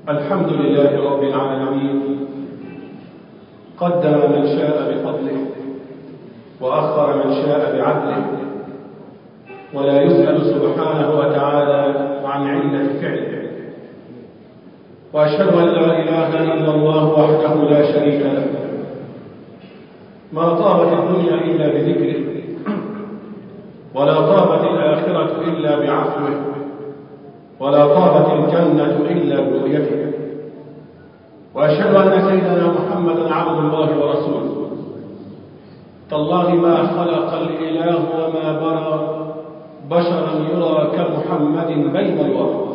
الحمد لله رب العالمين، قدم من شاء بفضله وأخر من شاء بعدله، ولا يسأل سبحانه وتعالى عن علة فعله. وأشهد أن لا إله إلا الله وحده لا شريك له، ما طابت الدنيا إلا بذكره، ولا طابت الآخرة إلا بعفوه، ولا طابت الجنة إلا برؤيته. وأشهد أن سيدنا محمدا عبد الله ورسوله. تالله ما خلق الإله وما برى بشرا يرى كمحمد بين الورى.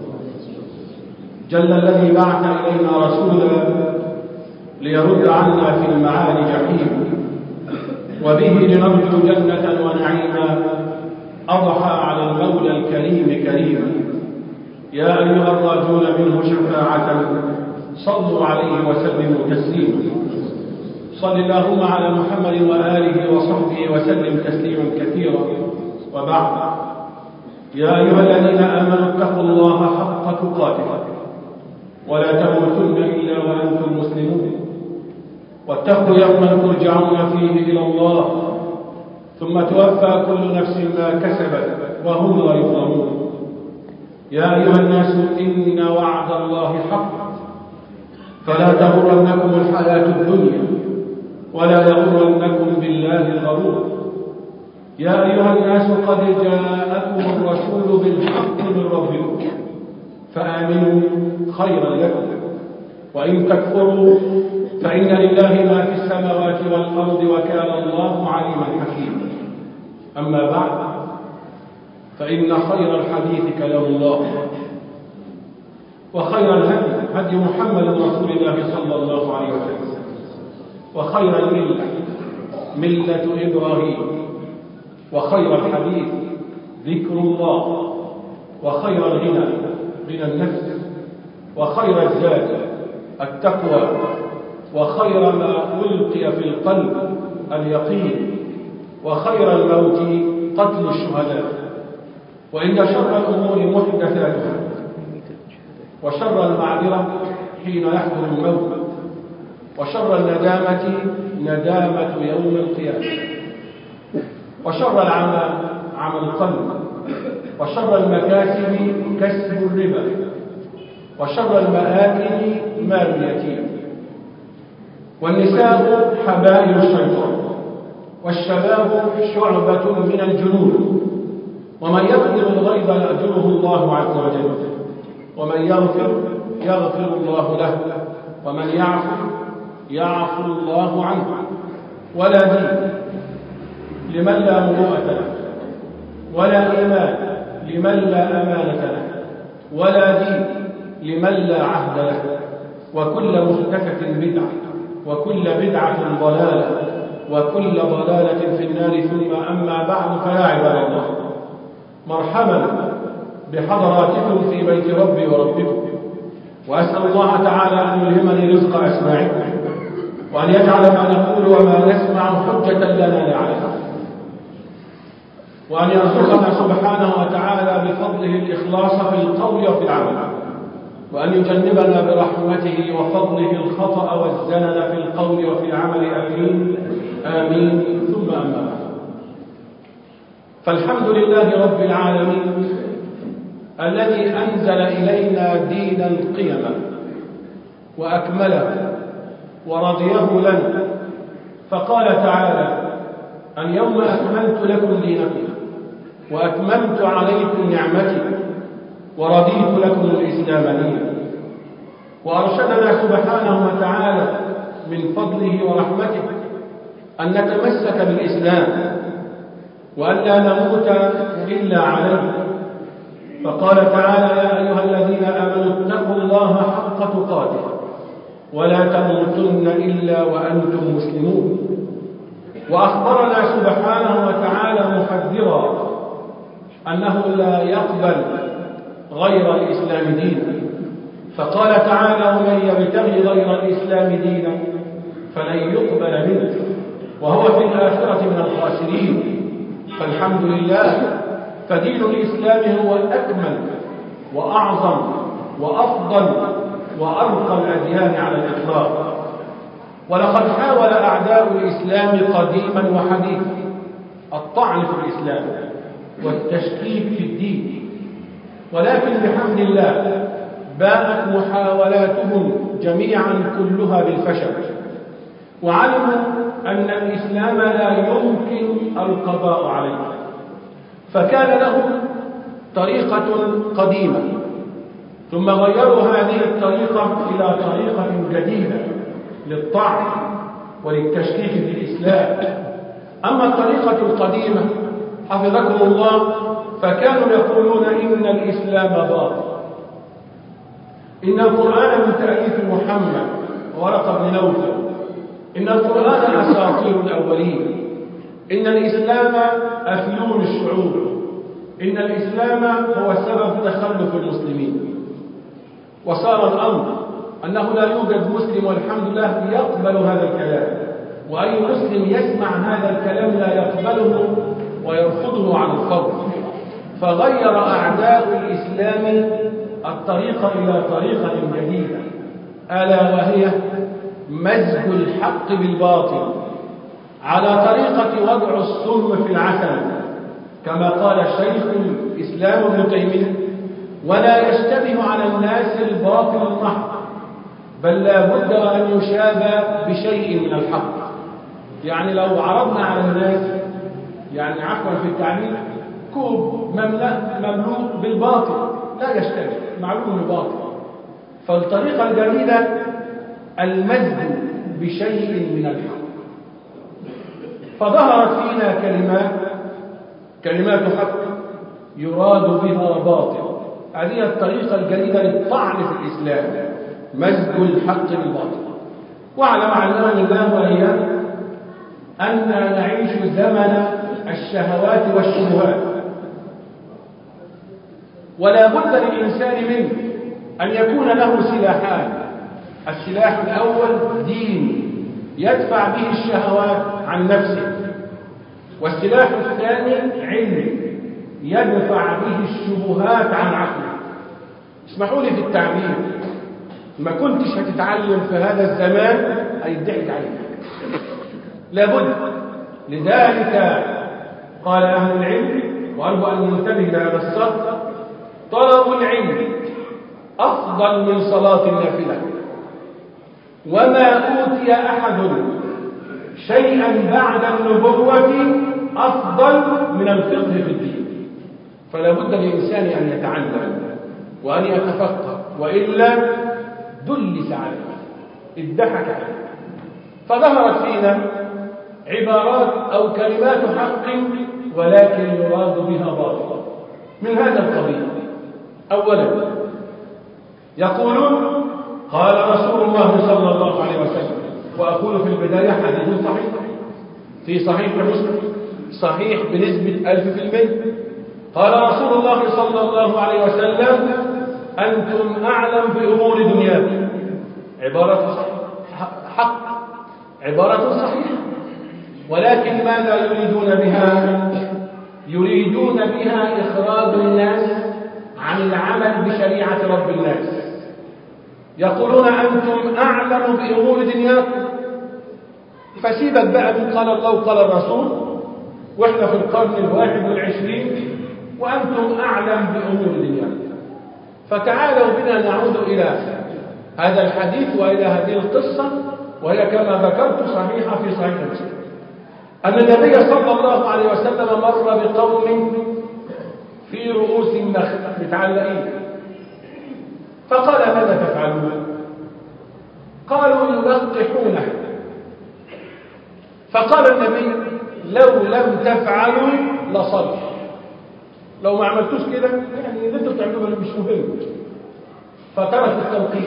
جل الذي بعث إلينا رسولا ليرد عنا في المعاد جحيم، وبه لنرجو جنة ونعيما، أضحى على المولى الكريم كريما. يا أيها الراجون منه شفاعة صلوا عليه وسلموا تسليما. صل اللهم على محمد وآله وصحبه وسلم تسليما كثيرا. وبعد، يا أيها الذين آمنوا اتقوا الله حق تقاته ولا تموتن إلا وأنتم مسلمون، واتقوا يوما ترجعون فيه إلى الله ثم توفى كل نفس ما كسبت وهم لا يظلمون. يا أيها الناس إن وعد الله حق فلا تغرنكم الحياة الدنيا ولا يغرنكم بالله الغرور. يا أيها الناس قد جاءكم الرسول بالحق من ربكم فآمنوا خيرا لكم، وإن تكفروا فإن لله ما في السماوات والأرض وكان الله عليما حكيما. أما بعد، فإن خير الحديث كلام الله، وخير الهدي هدي محمد رسول الله صلى الله عليه وسلم، وخير الملة ملة إبراهيم، وخير الحديث ذكر الله، وخير الغنى غنى النفس، وخير الزاد التقوى، وخير ما ألقي في القلب اليقين، وخير الموت قتل الشهداء. وإن شر الأمور محدثاتها، وشر المعذرة حين يحضر الموت، وشر الندامة ندامة يوم القيامة، وشر العمى عمى القلب، وشر المكاسب كسب الربا، وشر المآكل مال اليتيم. والنساء حبائل الشيطان، والشباب شعبة من الجنون. ومن يغفر الغيب يأجره الله عز وجل، ومن يغفر الله له، ومن يعفو الله عنه. ولا دين لمن لا مروءة له، ولا إيمان لمن لا أمانة له، ولا دين لمن لا عهد له. وكل محدثة بدعة، وكل بدعة ضلالة، وكل ضلالة في النار. ثم أما بعد، فيا عباد الله، مرحبا بحضراتكم في بيت ربي وربكم، وأسأل الله تعالى أن يلهمني رزق أسماعكم، وأن يجعل ما نقول وما نسمع حجة لنا لا علينا، وأن يرزقنا سبحانه وتعالى بفضله الإخلاص في القول وفي العمل، وأن يجنبنا برحمته وفضله الخطأ والزلل في القول وفي العمل. آمين آمين. ثم أما بعد، فالحمد لله رب العالمين الذي أنزل إلينا دينا قيما وأكمله ورضيه لنا، فقال تعالى: اليوم أكملت لكم دينكم وأتممت عليكم نعمتي ورضيت لكم الإسلام دينا. وأرشدنا سبحانه وتعالى من فضله ورحمته أن نتمسك بالإسلام وأن لا نموت إلا عليه. فقال تعالى: يا أيها الذين آمنوا اتقوا الله حق تقاته ولا تموتن إلا وأنتم مسلمون. وأخبرنا سبحانه وتعالى محذرا أنه لا يقبل غير الإسلام دينا، فقال تعالى: ومن يبتغي غير الإسلام دينا فلن يقبل منه وهو في الآخرة من الخاسرين. فالحمد لله، فدين الإسلام هو أكمل وأعظم وأفضل وأرقى الأديان على الإطلاق. ولقد حاول أعداء الإسلام قديما وحديثا الطعن في الإسلام والتشكيك في الدين، ولكن بحمد الله باءت محاولاتهم جميعا كلها بالفشل، وعلموا أن الإسلام لا يمكن القضاء عليه، فكان لهم طريقة قديمة ثم غيروا هذه الطريقة إلى طريقة جديدة للطعن وللتشكيك في الإسلام. أما الطريقة القديمة حفظكم الله فكانوا يقولون إن الإسلام باطل، إن القرآن من تأليف محمد ورقة بن نوفل، إن القرآن أساطير الأولين، إن الإسلام أفيون الشعوب، إن الإسلام هو سبب تخلف المسلمين. وصار الأمر أنه لا يوجد مسلم والحمد لله يقبل هذا الكلام، وأي مسلم يسمع هذا الكلام لا يقبله ويرفضه عن الفور. فغير أعداء الإسلام الطريقة إلى طريقة جديدة، ألا وهي مزج الحق بالباطل على طريقة وضع السم في العسل، كما قال شيخ الإسلام ابن تيمية: ولا يشتبه على الناس الباطل المحض، بل لا بد أن يشابه بشيء من الحق. يعني لو عرضنا على الناس، يعني عفوا في التعليم، كوب مملوء بالباطل لا يشتبه، معلوم باطل. فالطريقة الجديدة المزج بشيء من الحق. فظهرت فينا كلمات حق يراد بها باطل. هذه الطريقة الجديدة للطعن في الإسلام، مزج الحق بالباطل. واعلم علمنا الله وإياك أننا نعيش زمن الشهوات والشبهات، ولا بد للإنسان منه أن يكون له سلاحان. السلاح الأول دين يدفع به الشهوات عن نفسه، والسلاح الثاني علم يدفع به الشبهات عن عقله. اسمحوا لي في التعبير، ما كنتش هتتعلم في هذا الزمان هيضحك عليك، لابد. لذلك قال أهل العلم، وأرجو أن ننتبه لهذا السطر: طلب العلم أفضل من صلاة النافلة، وما أوتي أحد شيئا بعد النبوة أفضل من الفقه في الدين. فلا بد للإنسان أن يتعلم وأن يتفقه، وإلا دلس عليه، اتضحك عليه. فظهرت فينا عبارات أو كلمات حق ولكن يراد بها باطل من هذا القبيل. أولا يقولون قال رسول الله صلى الله عليه وسلم، وأقول في البداية حديث صحيح في صحيح مسلم، صحيح بنسبة 1000%. قال رسول الله صلى الله عليه وسلم: أنتم أعلم بأمور دنياكم. عبارة حق، عبارة صحيحة، ولكن ماذا يريدون بها؟ يريدون بها إخراج الناس عن العمل بشريعة رب الناس. يقولون أنتم أعلم بأمور دنياكم، فسيبك بقى من قال الله وقال الرسول، وإحنا في القرن 21 وأنتم أعلم بأمور دنياكم. فتعالوا بنا نعود إلى هذا الحديث وإلى هذه القصة، وهي كما ذكرت صحيحة في صحيح مسلم، أن النبي صلى الله عليه وسلم مر بقوم في رؤوس النخل متعلقين، فقال: ماذا تفعلون؟ قالوا: يلقحونه. فقال النبي: لو لم تفعلوا لصلح. لو ما عملتوش كده يعني اللي انتوا بتعملوه مش مهم. فترك التلقيح،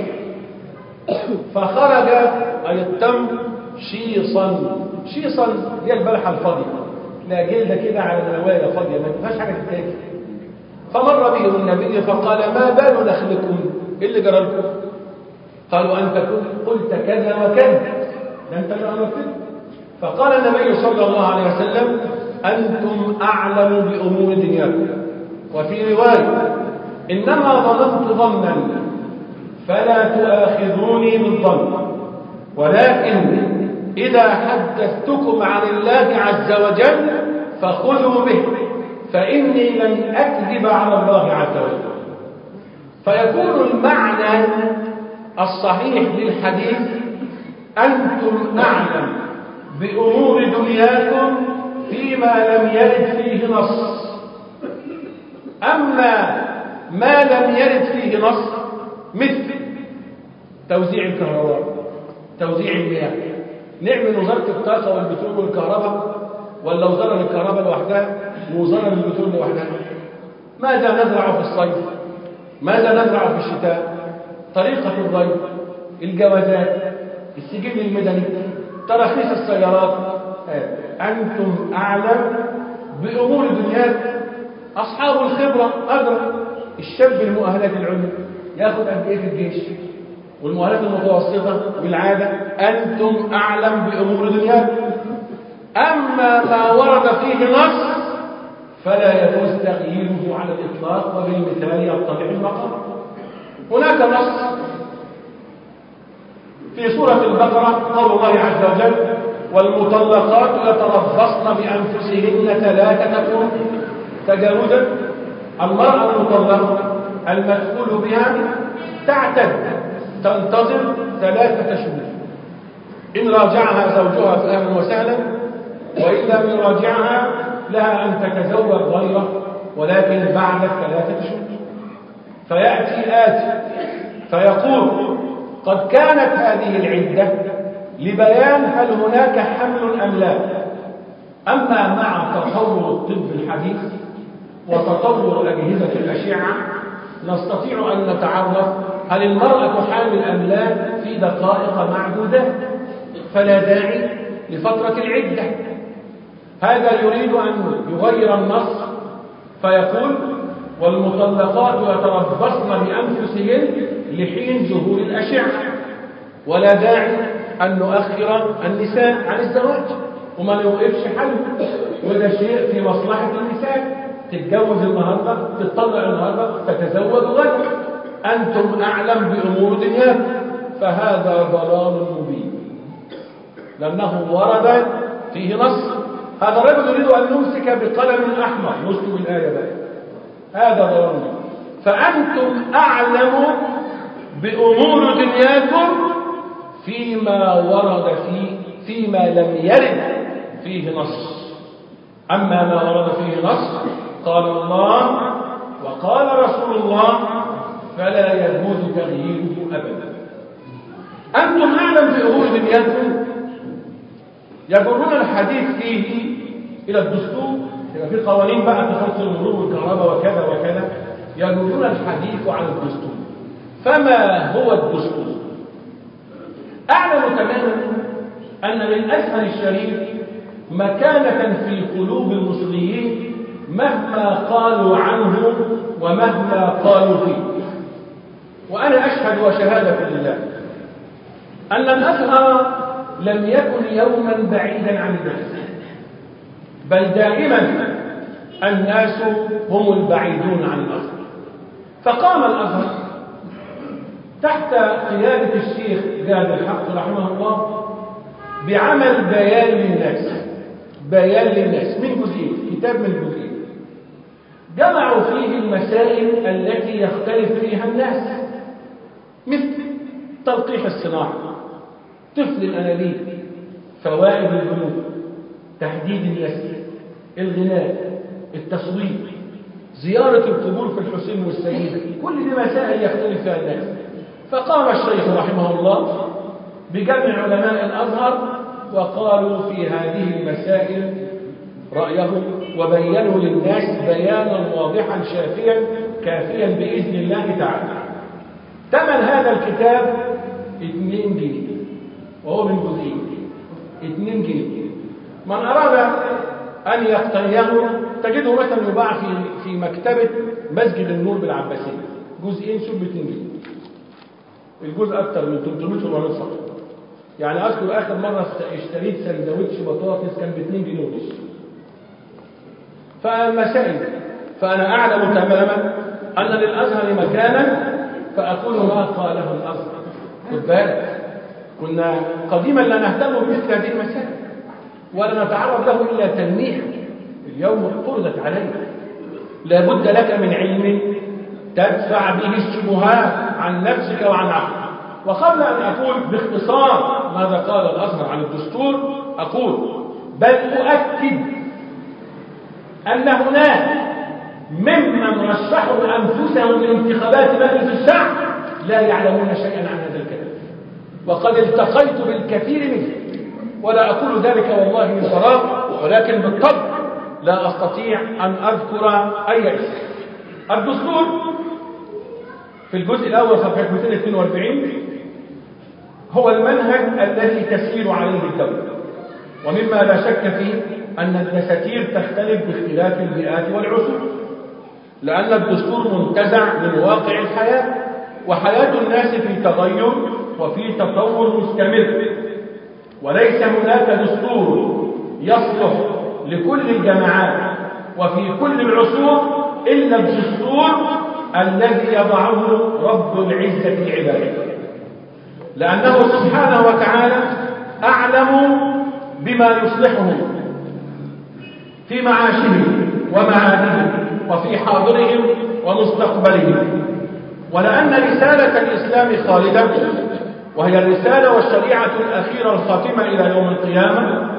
فخرج أي التمر شيصا. شيصا هي البلحة الفاضية، لا جلدة كده على نوايا فاضية ما فيهاش حاجة تتاكل. فمر بهم النبي فقال: ما بال نخلكم؟ ايه اللي جرى لكم؟ قالوا: أنت قلت كذا وكذا، ده أنت اللي أمرت. فقال النبي صلى الله عليه وسلم: أنتم أعلم بأمور دنياكم. وفي رواية: إنما ظننت ظنا فلا تؤاخذوني بالظن، ولكن إذا حدثتكم عن الله عز وجل فخذوا به، فإني لم أكذب على الله عز وجل. فيكون المعنى الصحيح للحديث: أنتم أعلم بأمور دنياكم فيما لم يرد فيه نص. أما ما لم يرد فيه نص مثل توزيع الكهرباء، توزيع المياه، نعمل وزارة الطاقة والبترول والكهرباء، ولا وزارة للكهرباء لوحدها ووزارة للبترول لوحدها؟ ماذا نزرع في الصيف؟ ماذا نزرع في الشتاء؟ طريقة الري، الجوازات، السجل المدني، تراخيص السيارات. أنتم أعلم بأمور دنياكم. أصحاب الخبرة أدرى. الشاب المؤهلات العليا ياخد قد إيه في الجيش، والمؤهلات المتوسطة والعادة. أنتم أعلم بأمور دنياكم. أما ما ورد فيه نص فلا يجوز تغييره على الإطلاق، وبالمثال يتضح المقام. هناك نص في سورة البقرة قول الله عز وجل: والمطلقات يتربصن بأنفسهن 3 قروء. تجاوزا، المرأة المطلقة المدخول بها تعتد، تنتظر 3 شهور. إن راجعها زوجها فأهلا وسهلا، وإن لم يراجعها لها أن تتزوج غيره، ولكن بعد 3 شهور. فيأتي آتي فيقول: قد كانت هذه العدة لبيان هل هناك حمل أم لا. أما مع تطور الطب الحديث وتطور أجهزة الأشعة نستطيع أن نتعرف هل المرأة حامل أم لا في دقائق معدودة، فلا داعي لفترة العدة. هذا يريد أن يغير النص فيقول: والمطلقات يتربصن بأنفسهن لحين ظهور الأشعة، ولا داعي أن نؤخر النساء عن الزواج وما نوقفش حله، وده شيء في مصلحة النساء. تتجوز النهارده، تطلق النهارده، تتزوج غدا. أنتم أعلم بأمور دنياكم. فهذا ضلال مبين، لأنه ورد فيه نص. هذا الرجل يريد أن يمسك بقلم أحمر، نكتب الآية بقى. هذا ضلال مبين. فأنتم أعلم بأمور دنياكم فيما ورد فيما لم يرد فيه نص. أما ما ورد فيه نص قال الله وقال رسول الله فلا يجوز تغييره أبدا. أنتم أعلم بأمور دنياكم يجرون الحديث فيه إلى الدستور. يبقى في قوانين بقى تخص المرور والكهرباء وكذا وكذا، يجرون الحديث عن الدستور. فما هو الدستور؟ أعلم تماما أن للأزهر الشريف مكانة في قلوب المصريين مهما قالوا عنه ومهما قالوا فيه. وأنا أشهد وشهادة لله أن الأزهر لم يكن يوما بعيدا عن الناس، بل دائما الناس هم البعيدون عن الأزهر. فقام الأزهر تحت قيادة الشيخ جاد الحق رحمه الله بعمل بيان للناس، بيان للناس من جزئين، كتاب من جزئين جمعوا فيه المسائل التي يختلف فيها الناس، مثل تلقيح الصناعة، طفل الأنابيب، فوائد البنوك، تحديد النسل، الغناء، التصوير، زيارة القبور في الحسين والسيدة. كل دي مسائل يختلف فيها الناس. فقام الشيخ رحمه الله بجمع علماء الأزهر وقالوا في هذه المسائل رأيهم، وبينوا للناس بيانا واضحا شافيا كافيا بإذن الله تعالى. ثمن هذا الكتاب 2 جنيه، وهو من جزئين. 2 جنيه. من أراد أن يقتنيه تجده مثلا يباع في مكتبة مسجد النور بالعباسية، جزئين شوف ب 2 جنيه. الجزء أكثر من 300 صفحة. يعني أذكر آخر مرة اشتريت سندوتش بطاطس كان ب 2 جنيه ونص. فالمسائل، فأنا أعلم تماما أن للأزهر مكانا فأقول ما قاله الأصل. خد بالك، كنا قديما لا نهتم بمثل هذه المسائل ولا نتعرض له إلا تلميحا. اليوم فرضت علينا، لابد لك من علم تدفع به الشبهات عن نفسك وعن عقلك. وقبل أن أقول باختصار ماذا قال الأزهر عن الدستور، أقول بل أؤكد أن هناك ممن رشحوا أنفسهم لانتخابات مجلس الشعب لا يعلمون شيئا عن هذا الكلام، وقد التقيت بالكثير منهم، ولا أقول ذلك والله من فراغ، ولكن بالطبع لا أستطيع أن أذكر أي اسم. الدستور في الجزء الأول صفحة 242 هو المنهج الذي تسير عليه الدولة، ومما لا شك فيه أن الدساتير تختلف باختلاف البيئات والعصور، لأن الدستور منتزع من واقع الحياة، وحياة الناس في تغير وفي تطور مستمر، وليس هناك دستور يصلح لكل الجماعات وفي كل العصور إلا الدستور الذي يضعه رب العزة لعباده، لأنه سبحانه وتعالى أعلم بما يصلحهم في معاشهم ومعادهم وفي حاضرهم ومستقبلهم. ولأن رسالة الإسلام خالدة، وهي الرسالة والشريعة الأخيرة الخاتمة إلى يوم القيامة،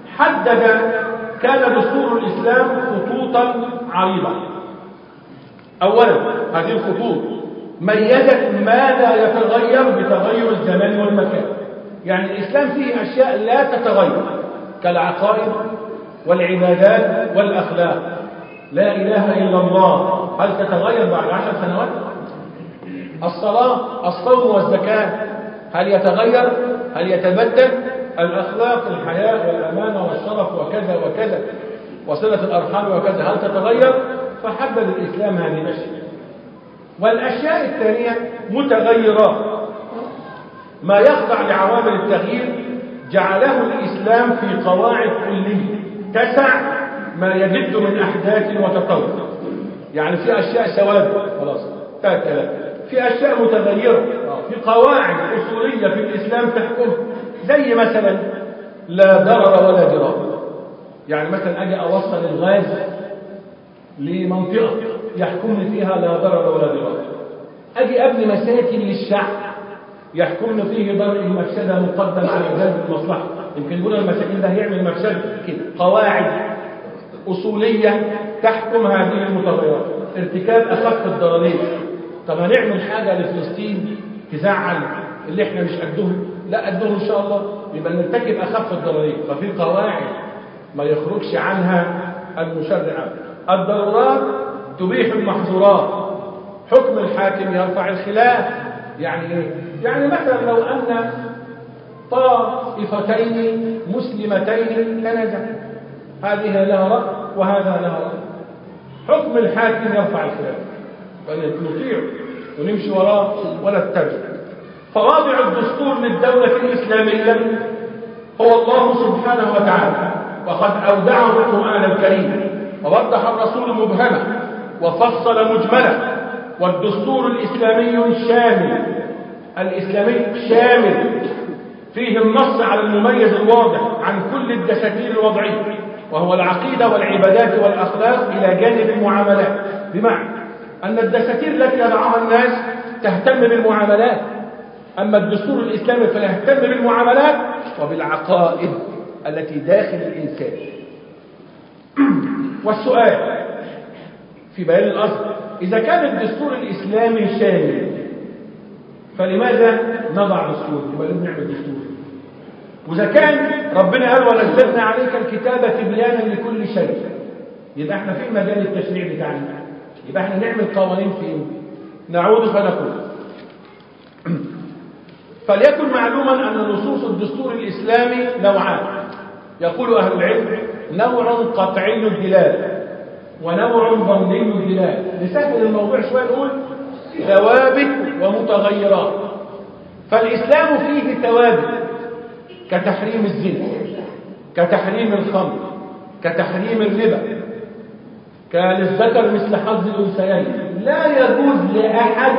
كان دستور الإسلام خطوطا عريضة. أولا هذه الخطوط ميزت ما لا يتغير بتغير الزمان والمكان، يعني الإسلام فيه أشياء لا تتغير كالعقائد والعبادات والأخلاق. لا إله إلا الله هل تتغير بعد 10 سنوات؟ الصلاة، الصوم والزكاة هل يتغير؟ هل يتبدل؟ الأخلاق، الحياء والأمانة والشرف وكذا وكذا وصلة الأرحام وكذا هل تتغير؟ فحدد الإسلام هذه الأشياء. والأشياء الثانية متغيرات، ما يخضع لعوامل التغيير جعله الإسلام في قواعد كلية تسع ما يجد من أحداث وتطور. يعني في أشياء ثوابت خلاص ثلاثة، في أشياء متغيرة، في قواعد أصولية في الإسلام تحكم، زي مثلا لا ضرر ولا ضرار. يعني مثلا أجي أوصل الغاز لمنطقة يحكمني فيها لا ضرر ولا ضرار، أجي أبني مساكن للشعب يحكمني فيه درء المفسدة مقدم على جلب المصلحة. يمكن يقول المساكن ده هيعمل مفسدة كده. قواعد أصولية تحكم هذه المتغيرات. ارتكاب أخف الضررين. طب هنعمل حاجة لفلسطين تزعل اللي احنا مش قدهم؟ لا قدهم إن شاء الله، يبقى نرتكب أخف الضررين. ففي قواعد ما يخرجش عنها المشرع. الضرورات تبيح المحظورات. حكم الحاكم يرفع الخلاف. يعني ايه؟ يعني مثلا لو أن طائفتين مسلمتين تنازعا، هذه لها رأي وهذا لها رأي، حكم الحاكم يرفع الخلاف، فنطيع ونمشي وراه ولا نتبع. فواضع الدستور للدولة الإسلامية هو الله سبحانه وتعالى، وقد أودعه القرآن الكريم، ووضح الرسول مبهمة وفصل مجملة. والدستور الإسلامي شامل، الإسلامي شامل، فيه النص على المميز الواضح عن كل الدساتير الوضعية، وهو العقيدة والعبادات والأخلاق إلى جانب المعاملات. بمعنى أن الدساتير التي يضعها الناس تهتم بالمعاملات، أما الدستور الإسلامي فيهتم بالمعاملات وبالعقائد التي داخل الإنسان. والسؤال في بيان الأصل، إذا كان الدستور الإسلامي شامل فلماذا نضع دستور؟ يبقى لازم نعمل دستور. وإذا كان ربنا قال ونزلنا عليك الكتاب تبيانا لكل شيء، يبقى احنا في مجال التشريع بتاعنا، يبقى احنا نعمل قوانين فين؟ نعود فنقول فليكن معلوما أن نصوص الدستور الإسلامي نوعان. يقول أهل العلم نوع قطعي الدلالة ونوع ظني الدلالة. نسهل الموضوع شوية نقول ثوابت ومتغيرات. فالإسلام فيه ثوابت كتحريم الزنا، كتحريم الخمر، كتحريم الربا، كان للذكر مثل حظ الأنثيين. لا يجوز لأحد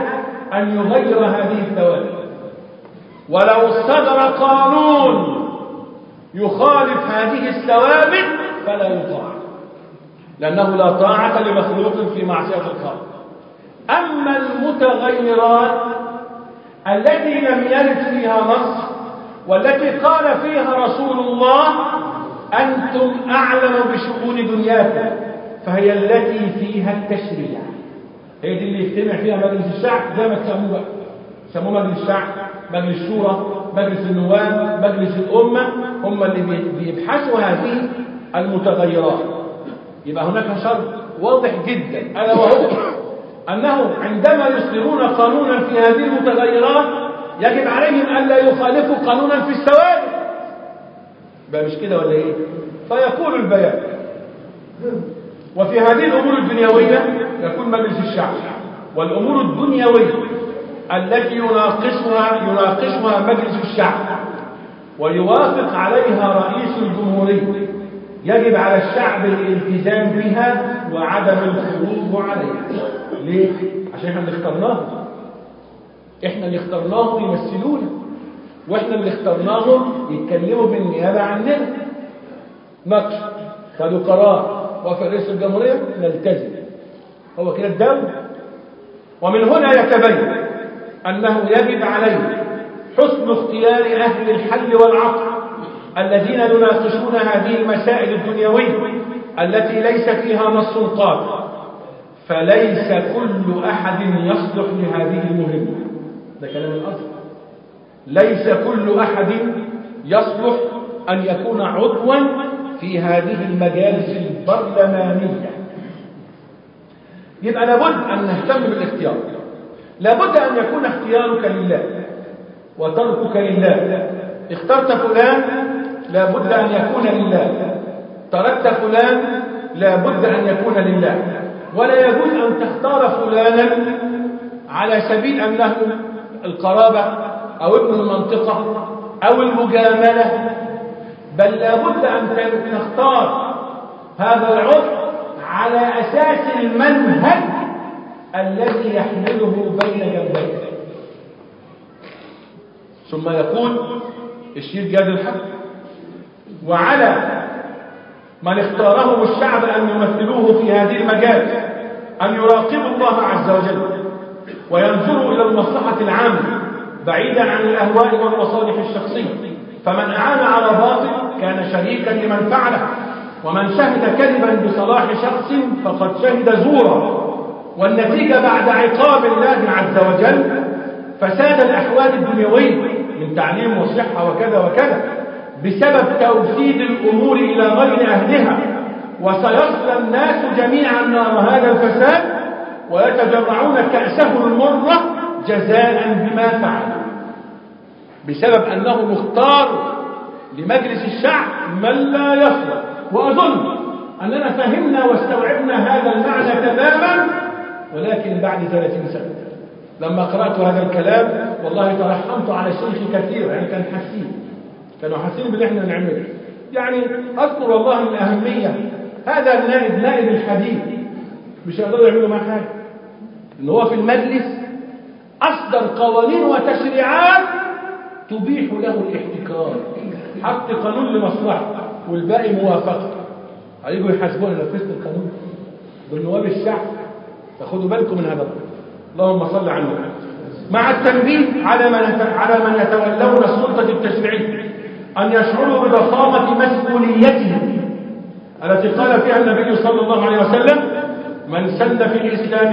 أن يغير هذه الثوابت، ولو صدر قانون يخالف هذه الثوابت فلا يطاع، لأنه لا طاعة لمخلوق في معصية الخالق. أما المتغيرات التي لم يرد فيها نص والتي قال فيها رسول الله أنتم أعلم بشؤون دنياكم، فهي التي فيها التشريع، هي دي اللي يجتمع فيها مجلس الشعب زي ما تسموه بقى، سموه مجلس الشعب، مجلس الشورى، مجلس النواب، مجلس الأمة، هم اللي بيبحثوا هذه المتغيرات. يبقى هناك شرط واضح جدا، ألا وهو أنه عندما يصدرون قانونا في هذه المتغيرات يجب عليهم ألا يخالفوا قانونا في الثوابت. بقى مش كده ولا إيه؟ فيكون البيان. وفي هذه الأمور الدنيوية يكون مجلس الشعب، والأمور الدنيوية التي يناقشها مجلس الشعب ويوافق عليها رئيس الجمهورية يجب على الشعب الالتزام بها وعدم الخروج عليها. ليه؟ عشان احنا اللي اخترناهم، احنا اللي اخترناهم يمثلونا، واحنا اللي اخترناهم يتكلموا بالنيابة عننا. نقش خدوا قرار وفي رئيس الجمهورية نلتزم، هو كده الدولة. ومن هنا يتبين أنه يجب عليه حسن اختيار أهل الحل والعقل الذين يناقشون هذه المسائل الدنيوية التي ليس فيها نص قاطع، فليس كل أحد يصلح لهذه المهمة. ده كلام الأصل، ليس كل أحد يصلح أن يكون عضوا في هذه المجالس البرلمانية. يبقى لابد أن نهتم بالاختيار، لابد أن يكون اختيارك لله وتركك لله. اخترت فلان لابد أن يكون لله، تركت فلان لابد أن يكون لله. ولا يجوز أن تختار فلانا على سبيل أنه القرابة أو ابن المنطقة أو المجاملة، بل لابد أن تختار هذا العضو على أساس المنهج الذي يحمله بين جنبيك. ثم يكون الشيء جاد الحق، وعلى من اختارهم الشعب أن يمثلوه في هذه المجال أن يراقبوا الله عز وجل وينظروا إلى المصلحة العامة بعيدا عن الأهواء والمصالح الشخصية. فمن أعان على باطل كان شريكا لمن فعله، ومن شهد كذبا بصلاح شخص فقد شهد زورا. والنتيجة بعد عقاب الله عز وجل فساد الأحوال الدنيوية من تعليم وصحة وكذا وكذا بسبب توسيد الأمور إلى غير أهلها، وسيصلى الناس جميعا نار هذا الفساد ويتجرعون كأسه المرة جزاء بما فعلوا، بسبب أنه مختار لمجلس الشعب من لا يصلح. وأظن أننا فهمنا واستوعبنا هذا المعنى تماما، ولكن بعد 30 سنة لما قرأت هذا الكلام والله ترحمت على شيخي كثير، يعني كانوا حاسين باللي احنا بنعمله. يعني أذكر والله من أهمية هذا النائب الحديث مش هيقدروا يعملوا معاه حاجة، إن هو في المجلس أصدر قوانين وتشريعات تبيح له الاحتكار، حط قانون لمصلحة والباقي موافقة. هيجوا يحاسبونا نفذت القانون بالنواب الشعب، فخدوا بالكم من هذا. اللهم صل على النبي. مع التنبيه على من يتولون السلطة التشريعية أن يشعروا بضخامة مسؤوليتهم التي قال فيها النبي صلى الله عليه وسلم: من سن في الإسلام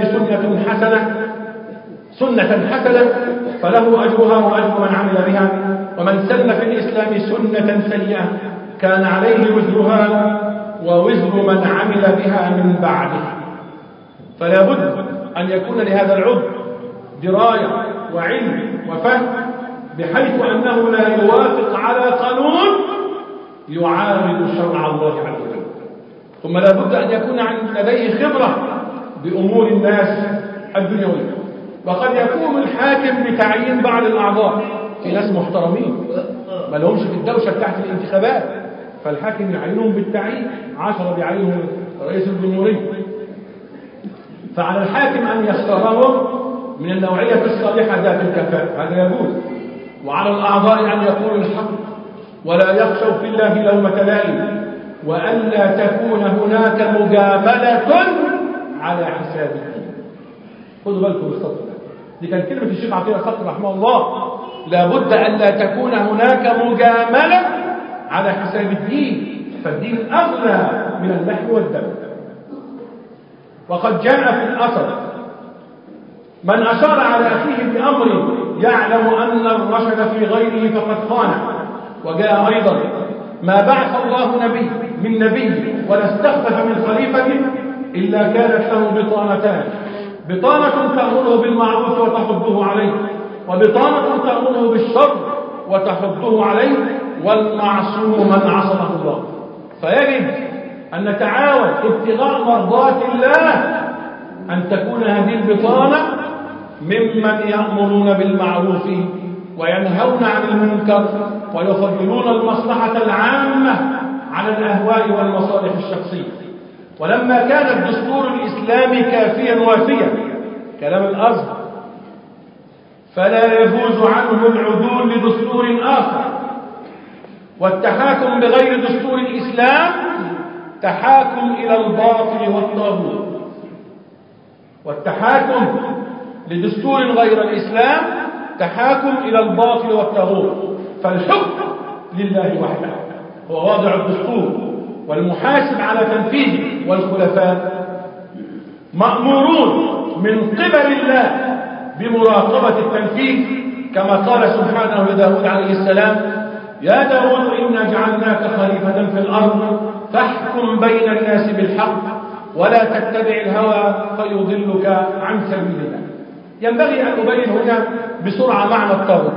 سنة حسنة فله أجرها وأجر من عمل بها، ومن سن في الإسلام سنة سيئة كان عليه وزرها ووزر من عمل بها من بعده. فلا بد أن يكون لهذا العضو دراية وعلم وفهم، بحيث أنه لا يوافق على قانون يعارض شرع الله عز وجل. ثم لا بد أن يكون لديه خبرة بأمور الناس الدنيوية. وقد يكون الحاكم بتعيين بعض الأعضاء، في ناس محترمين ما لهمش في الدوشة بتاعت الانتخابات، فالحاكم يعينهم بالتعيين، 10 بيعينهم رئيس الجمهورية. فعلى الحاكم أن يختارهم من النوعية الصالحة ذات الكفاءة، هذا يجوز. وعلى الأعضاء أن يقولوا الحق ولا يخشوا في الله لومة لائم، وألا تكون هناك مجاملة على حساب الدين. خذوا بالكم السطر دي كانت كلمة الشيخ عطية صقر رحمه الله، لابد أن لا تكون هناك مجاملة على حساب الدين، فالدين أغلى من اللحم والدم. وقد جاء في الأثر من أشار على أخيه بأمر يعلم أن الرشد في غيره فقد خانه. وجاء أيضا ما بعث الله نبي من نبي ولا استخلف من خليفة إلا كانت له بطانتان، بطانة تأمره بالمعروف وتحضه عليه، وبطانة تأمره بالشر وتحضه عليه، والمعصوم من عصمه الله. فيجب أن نتعاون ابتغاء مرضات الله، أن تكون هذه البطانة ممن يأمرون بالمعروف وينهون عن المنكر ويفضلون المصلحة العامة على الأهواء والمصالح الشخصية. ولما كان الدستور الإسلامي كافيا وافيا كلام الأزهر، فلا يجوز عنه العدول لدستور آخر. والتحاكم بغير دستور الإسلام تحاكم إلى الباطل والطاغوت، والتحاكم لدستور غير الإسلام تحاكم إلى الباطل والطاغوت. فالحكم لله وحده، هو واضع الدستور والمحاسب على تنفيذه، والخلفاء مأمورون من قبل الله بمراقبة التنفيذ، كما قال سبحانه لداود عليه السلام: يا داود إنا جعلناك خليفة في الأرض فاحكم بين الناس بالحق ولا تتبع الهوى فيضلك عن سبيل الله. ينبغي أن أبين هنا بسرعة معنى الطاغوت.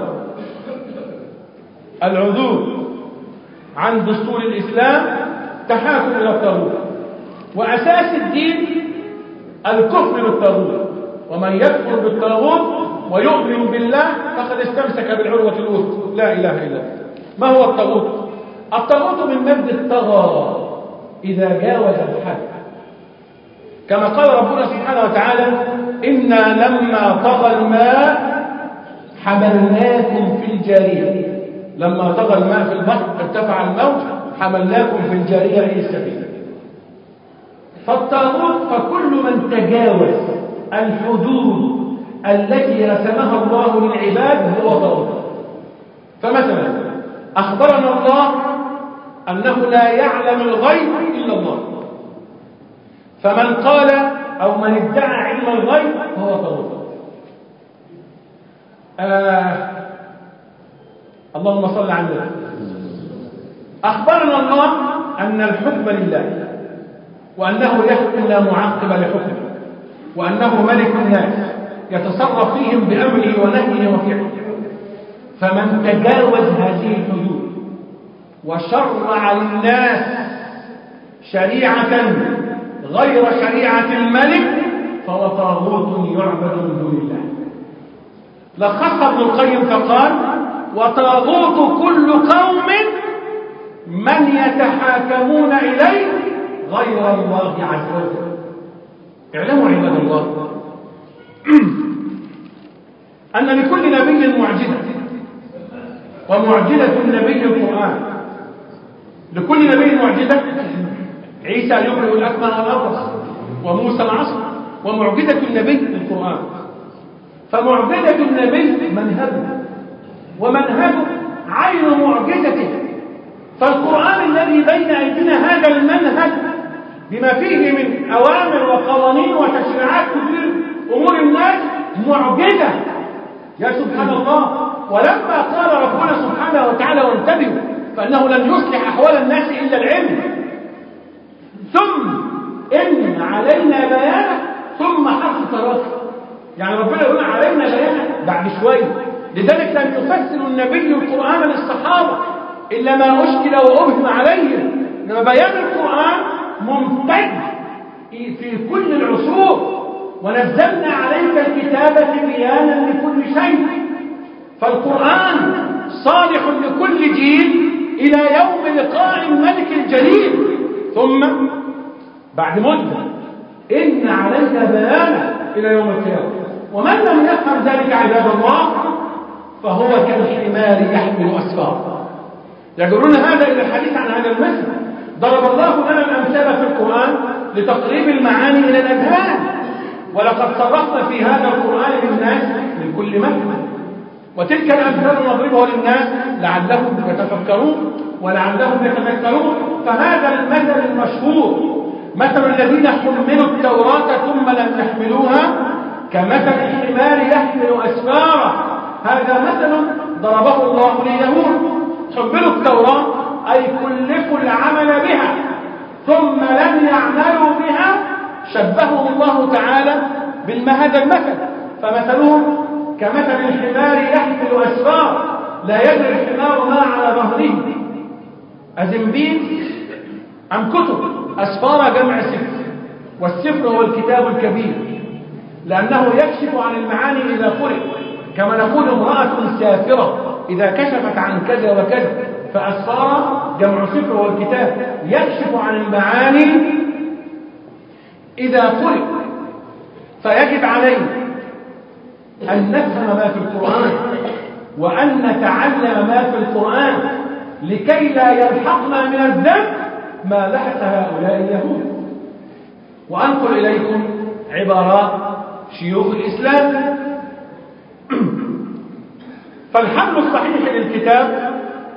العدول عن دستور الإسلام تحاكم إلى الطاغوت، وأساس الدين الكفر بالطاغوت، ومن يكفر بالطاغوت ويؤمن بالله فقد استمسك بالعروة الوثقى لا إله إلا الله. ما هو الطاغوت؟ الطاغوت من مبدأ الطغى إذا جاوز الحد، كما قال ربنا سبحانه وتعالى: إنا لما طغى الماء حملناكم في الجارية. لما طغى الماء في البحر ارتفع الموج حملناكم في الجارية أي السبيل. فالطاغوت فكل من تجاوز الحدود التي رسمها الله للعباد هو طاغوت. فمثلا أخبرنا الله أنه لا يعلم الغيب إلا الله، فمن قال أو من ادعى علم الغيب فهو طاغوت. اللهم صل على النبي. أخبرنا الله أن الحكم لله، وأنه يحكم لا معقب لحكمه، وأنه ملك الناس يتصرف فيهم بأمره ونهيه وفعله. فمن تجاوز هذه الحدود وشرع للناس شريعة غير شريعة الملك فهو طاغوت يعبد من دون الله. لخص ابن القيم فقال: وطاغوت كل قوم من يتحاكمون إليه غير الله عز وجل. اعلموا عباد الله أن لكل نبي معجزة، ومعجزة النبي القرآن. لكل نبي معجزة. عيسى يبرئ الأكمه والأبرص، وموسى العصر، ومعجزة النبي القرآن. فمعجزة النبي منهجه، ومنهجه عين معجزته. فالقرآن الذي بين أيدينا هذا المنهج بما فيه من أوامر وقوانين وتشريعات تدير أمور الناس معجزة. يا سبحان الله. ولما قال ربنا سبحانه وتعالى: وانتبهوا فإنه لن يصلح أحوال الناس إلا العلم، ثم إن علينا بيانه، ثم حرف تراخي، يعني ربنا يقول علينا بيانه بعد شوية. لذلك لم يفسر النبي القرآن للصحابة إلا ما أشكل وأبهم عليهم، إنما بيان القرآن ممتد في كل العصور. ونزلنا عليك الكتاب بيانا لكل شيء. فالقرآن صالح لكل جيل إلى يوم لقاء الملك الجليل. ثم بعد مدة إن علينا بيانه إلى يوم القيامة. ومن لم يفهم ذلك عباد الله فهو كالحمار يحمل أسفار. يجرون هذا إلى الحديث عن هذا المثل. ضرب الله لنا الأمثال في القرآن لتقريب المعاني إلى الأذهان، ولقد صرفنا في هذا القرآن للناس من كل مثل، وتلك الأمثال نضربها للناس لعلهم يتفكرون ولعلهم يتذكرون. فهذا المثل المشهور مثل الذين حملوا التوراة ثم لم يحملوها كمثل الحمار يحمل أسفارا. هذا مثل ضربه الله لليهود، حملوا التوراة أي كلفوا العمل بها ثم لم يعملوا بها، شبههم الله تعالى هذا المثل، فمثلهم كمثل الحمار يحمل أسفار لا يدري الحمار ما على ظهره. أزنبيل أم كتب، أسفار جمع سفر، والسفر هو الكتاب الكبير لأنه يكشف عن المعاني إذا قرئ، كما نقول امرأة سافرة إذا كشفت عن كذا وكذا، فأسفار جمع سفر هو الكتاب يكشف عن المعاني إذا قرئ. فيجب علينا أن نفهم ما في القرآن وأن نتعلم ما في القرآن لكي لا يلحقنا من الذنب ما لحق هؤلاء اليهود. وأنقل إليكم عبارات شيوخ الإسلام. فالحمل الصحيح للكتاب،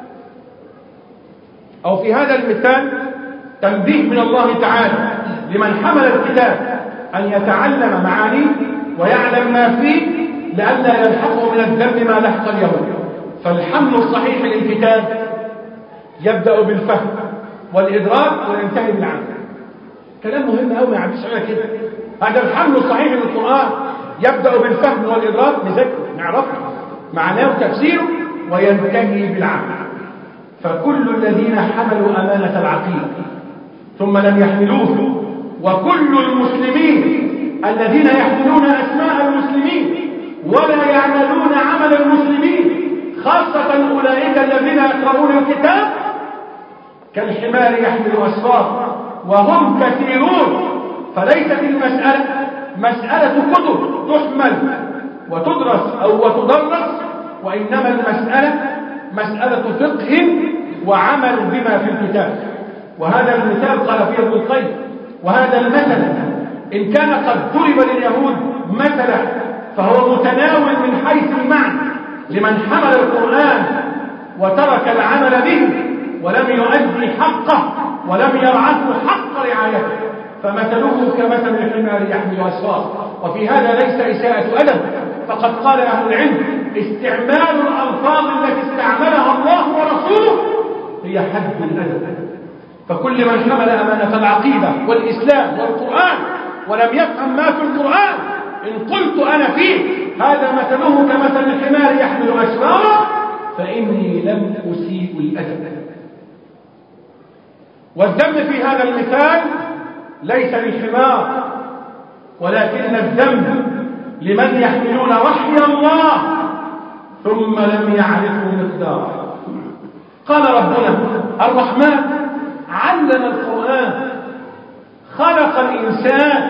أو في هذا المثال تنبيه من الله تعالى لمن حمل الكتاب أن يتعلم معانيه ويعلم ما فيه لئلا يلحقه من الذنب ما لحق اليهود. فالحمل الصحيح للكتاب يبدأ بالفهم والإدراك وينتهي بالعمل. كلام مهم قوي ما يعديش على كده. هذا الحمل الصحيح للقرآن يبدأ بالفهم والإدراك، نذكر نعرفه معناه وتفسيره وينتهي بالعمل. فكل الذين حملوا أمانة العقيدة ثم لم يحملوه، وكل المسلمين الذين يحملون أسماء المسلمين ولا يعملون عمل المسلمين، خاصة أولئك الذين يقرؤون الكتاب، كالحمار يحمل أسفار وهم كثيرون. فليست المسألة مسألة كتب تحمل وتدرس أو وتدرس، وإنما المسألة مسألة فقه وعمل بما في الكتاب. وهذا المثال قال فيه ابن القيم: وهذا المثل إن كان قد ضرب لليهود مثلا فهو متناول من حيث المعنى لمن حمل القرآن وترك العمل به ولم يؤدي حقه ولم يرعاه حق رعايته، فمثله كمثل الحمار يحمل أسفار. وفي هذا ليس إساءة أدب، فقد قال أهل العلم: استعمال الألفاظ التي استعملها الله ورسوله هي حد الأدب. فكل من حمل أمانة العقيدة والإسلام والقرآن ولم يفهم ما في القرآن، إن قلت أنا فيه هذا مثله كمثل الحمار يحمل أسفارا فإني لم أسيء الأدب. والذم في هذا المثال ليس للحمار، ولكن الذم لمن يحملون وحي الله ثم لم يعرفوا مقداره. قال ربنا الرحمن علم القرآن خلق الإنسان،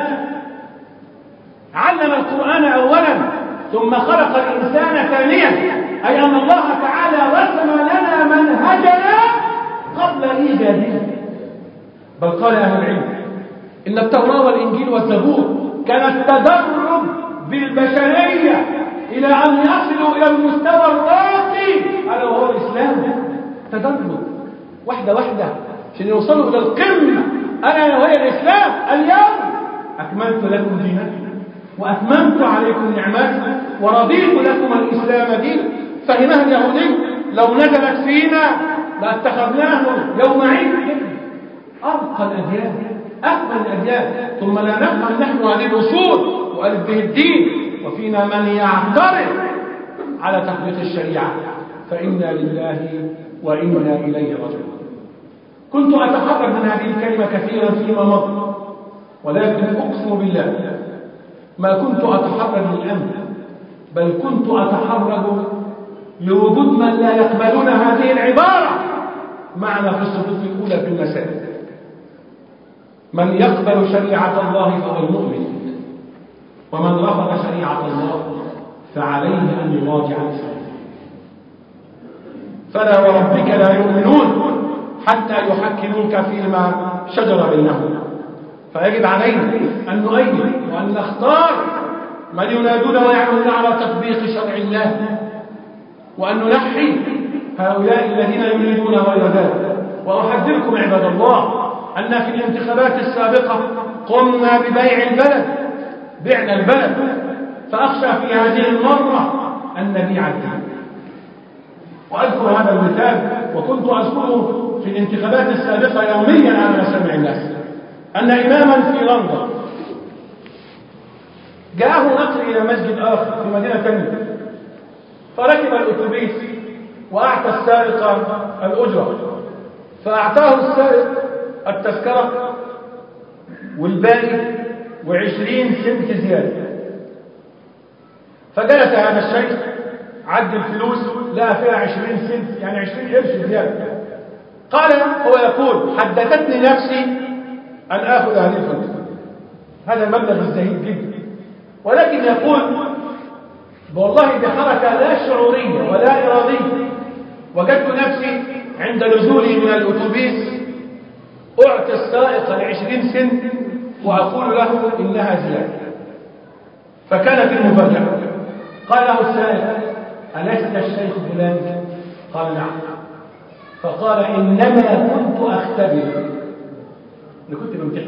علم القرآن أولا ثم خلق الإنسان ثانيا، أي أن الله تعالى رسم لنا منهجنا قبل إيجاده. بل قال أهل العلم إن التوراة والإنجيل والزبور كانت تدرب بالبشرية إلى أن يصلوا إلى المستوى الراقي ألا وهو الإسلام. تدرب واحدة واحدة عشان يوصلوا إلى القمة ألا وهي الإسلام. اليوم أكملت لكم دينكم وأتممت عليكم نعمتي ورضيت لكم الإسلام دينا. فهمها اليهودي لو نزلت فينا لاتخذناه يوم عيد أرقى الأديان أكمل الأديان، ثم لا نفهم نحن هذه الأصول وألف به الدين وفينا من يعترض على تطبيق الشريعة، فإنا لله وإنا إليه راجعون. كنت أتحرج من هذه الكلمة كثيرا فيما مضى، ولكن أقسم بالله ما كنت أتحرج للأمن، بل كنت أتحرج لوجود من لا يقبلون هذه العبارة معنا في الصفوف الأولى في المساجد. من يقبل شريعة الله فهو المؤمن، ومن رفض شريعة الله فعليه أن يراجع الإسلام. فلا وربك لا يؤمنون حتى يحكموك فيما شجر بينهم. فيجب علينا أن نؤيد وأن نختار من ينادون ويعملون على تطبيق شرع الله، وأن ننحي هؤلاء الذين يريدون غير ذلك. وأحذركم عباد الله أن في الانتخابات السابقة قمنا ببيع البلد، بعنا البلد، فأخشى في هذه المرة أن نبيع الدين. وأذكر هذا المثال وكنت أذكره في الانتخابات السابقة يوميا على مسامع الناس، أن إماما في لندن جاءه نقل إلى مسجد آخر في مدينة ثانية، فركب الأتوبيس وأعطى السائق الأجرة، فأعطاه السائق التذكرة والباقي 20 سنت زيادة. فجلس هذا الشيخ عد الفلوس لقى فيها 20 سنت، يعني 20 قرش زيادة. قال هو يقول حدثتني نفسي أن آخذ هذه الفلوس، هذا المبلغ الزهيد جدا، ولكن يقول والله بحركة لا شعورية ولا إرادية وجدت نفسي عند نزولي من الأتوبيس أعطي السائق 20 سنت وأقول له إنها زيادة. فكانت المفاجأة، قال له السائق ألست الشيخ فلان؟ قال نعم. فقال إنما كنت أختبر، أنا كنت بمتحن.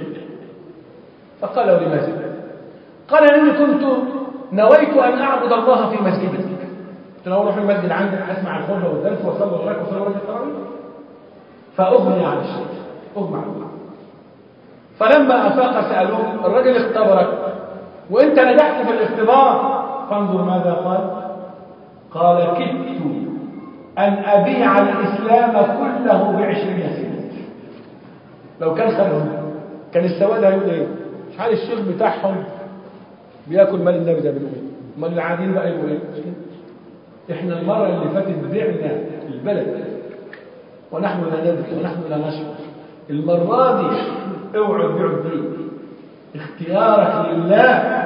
فقال له لماذا؟ قال إني كنت نويت أن أعبد الله في مسجدك. قلت له أروح المسجد عندك أسمع الخطبة والدرس وأصلي وراك وأصلي وراك التراويح، فأغني عن الشيخ، أغمى عن الله. فلما أفاق سألوه الرجل اختبرك وأنت نجحت في الاختبار، فانظر ماذا قال. قال كدت أن أبيع الإسلام كله ب20 سنة. لو كان خلهم كان السواد هيقول إيه؟ مش عارف الشيخ بتاعهم بياكل مال النبي زي ما بيقولوا، امال العاديين بقى يقولوا ايه؟ احنا المره اللي فاتت بعنا البلد ونحن لا ندري ونحن لا نشعر. المره دي اوعوا تبيعوا الدين، اختيارك لله،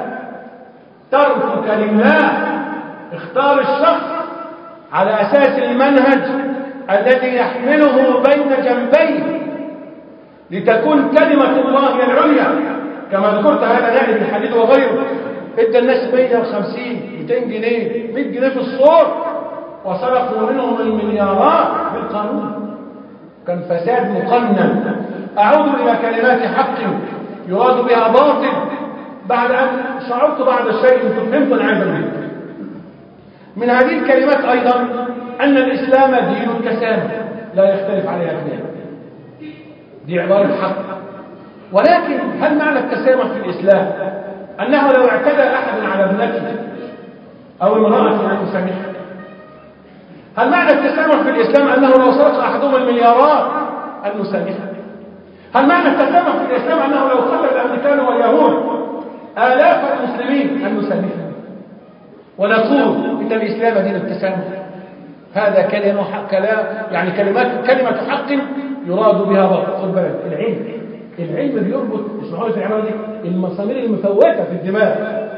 تركك لله. اختار الشخص على اساس المنهج الذي يحمله بين جنبيه لتكون كلمه الله هي العليا. كما ذكرت هذا نائب الحديد وغيره ادى الناس 150 200 جنيه 100 جنيه في الصور وسرقوا منهم المليارات بالقانون. كان فساد مقنن. اعود الى كلمات حق يراد بها باطل بعد ان شعرت بعض الشيء فهمت العيب منه. من هذه الكلمات ايضا ان الاسلام دين التسامح، لا يختلف عليها اثنين، دي عباره حق. ولكن هل معنى التسامح في الإسلام أنه لو اعتدى أحد على ابنته أو امرأة أن يسامحها؟ هل معنى التسامح في الإسلام أنه لو سرق أحدهم المليارات أن نسامحه؟ هل معنى التسامح في الإسلام أنه لو قتل الأمريكان واليهود آلاف المسلمين أن نسامحه؟ ونقول إن الإسلام دين التسامح. هذا يعني كلمة حق يراد بها باطل. خد بالك، العلم بيربط، اسمعوا لي في العباره دي، المسامير المفوته في الدماغ.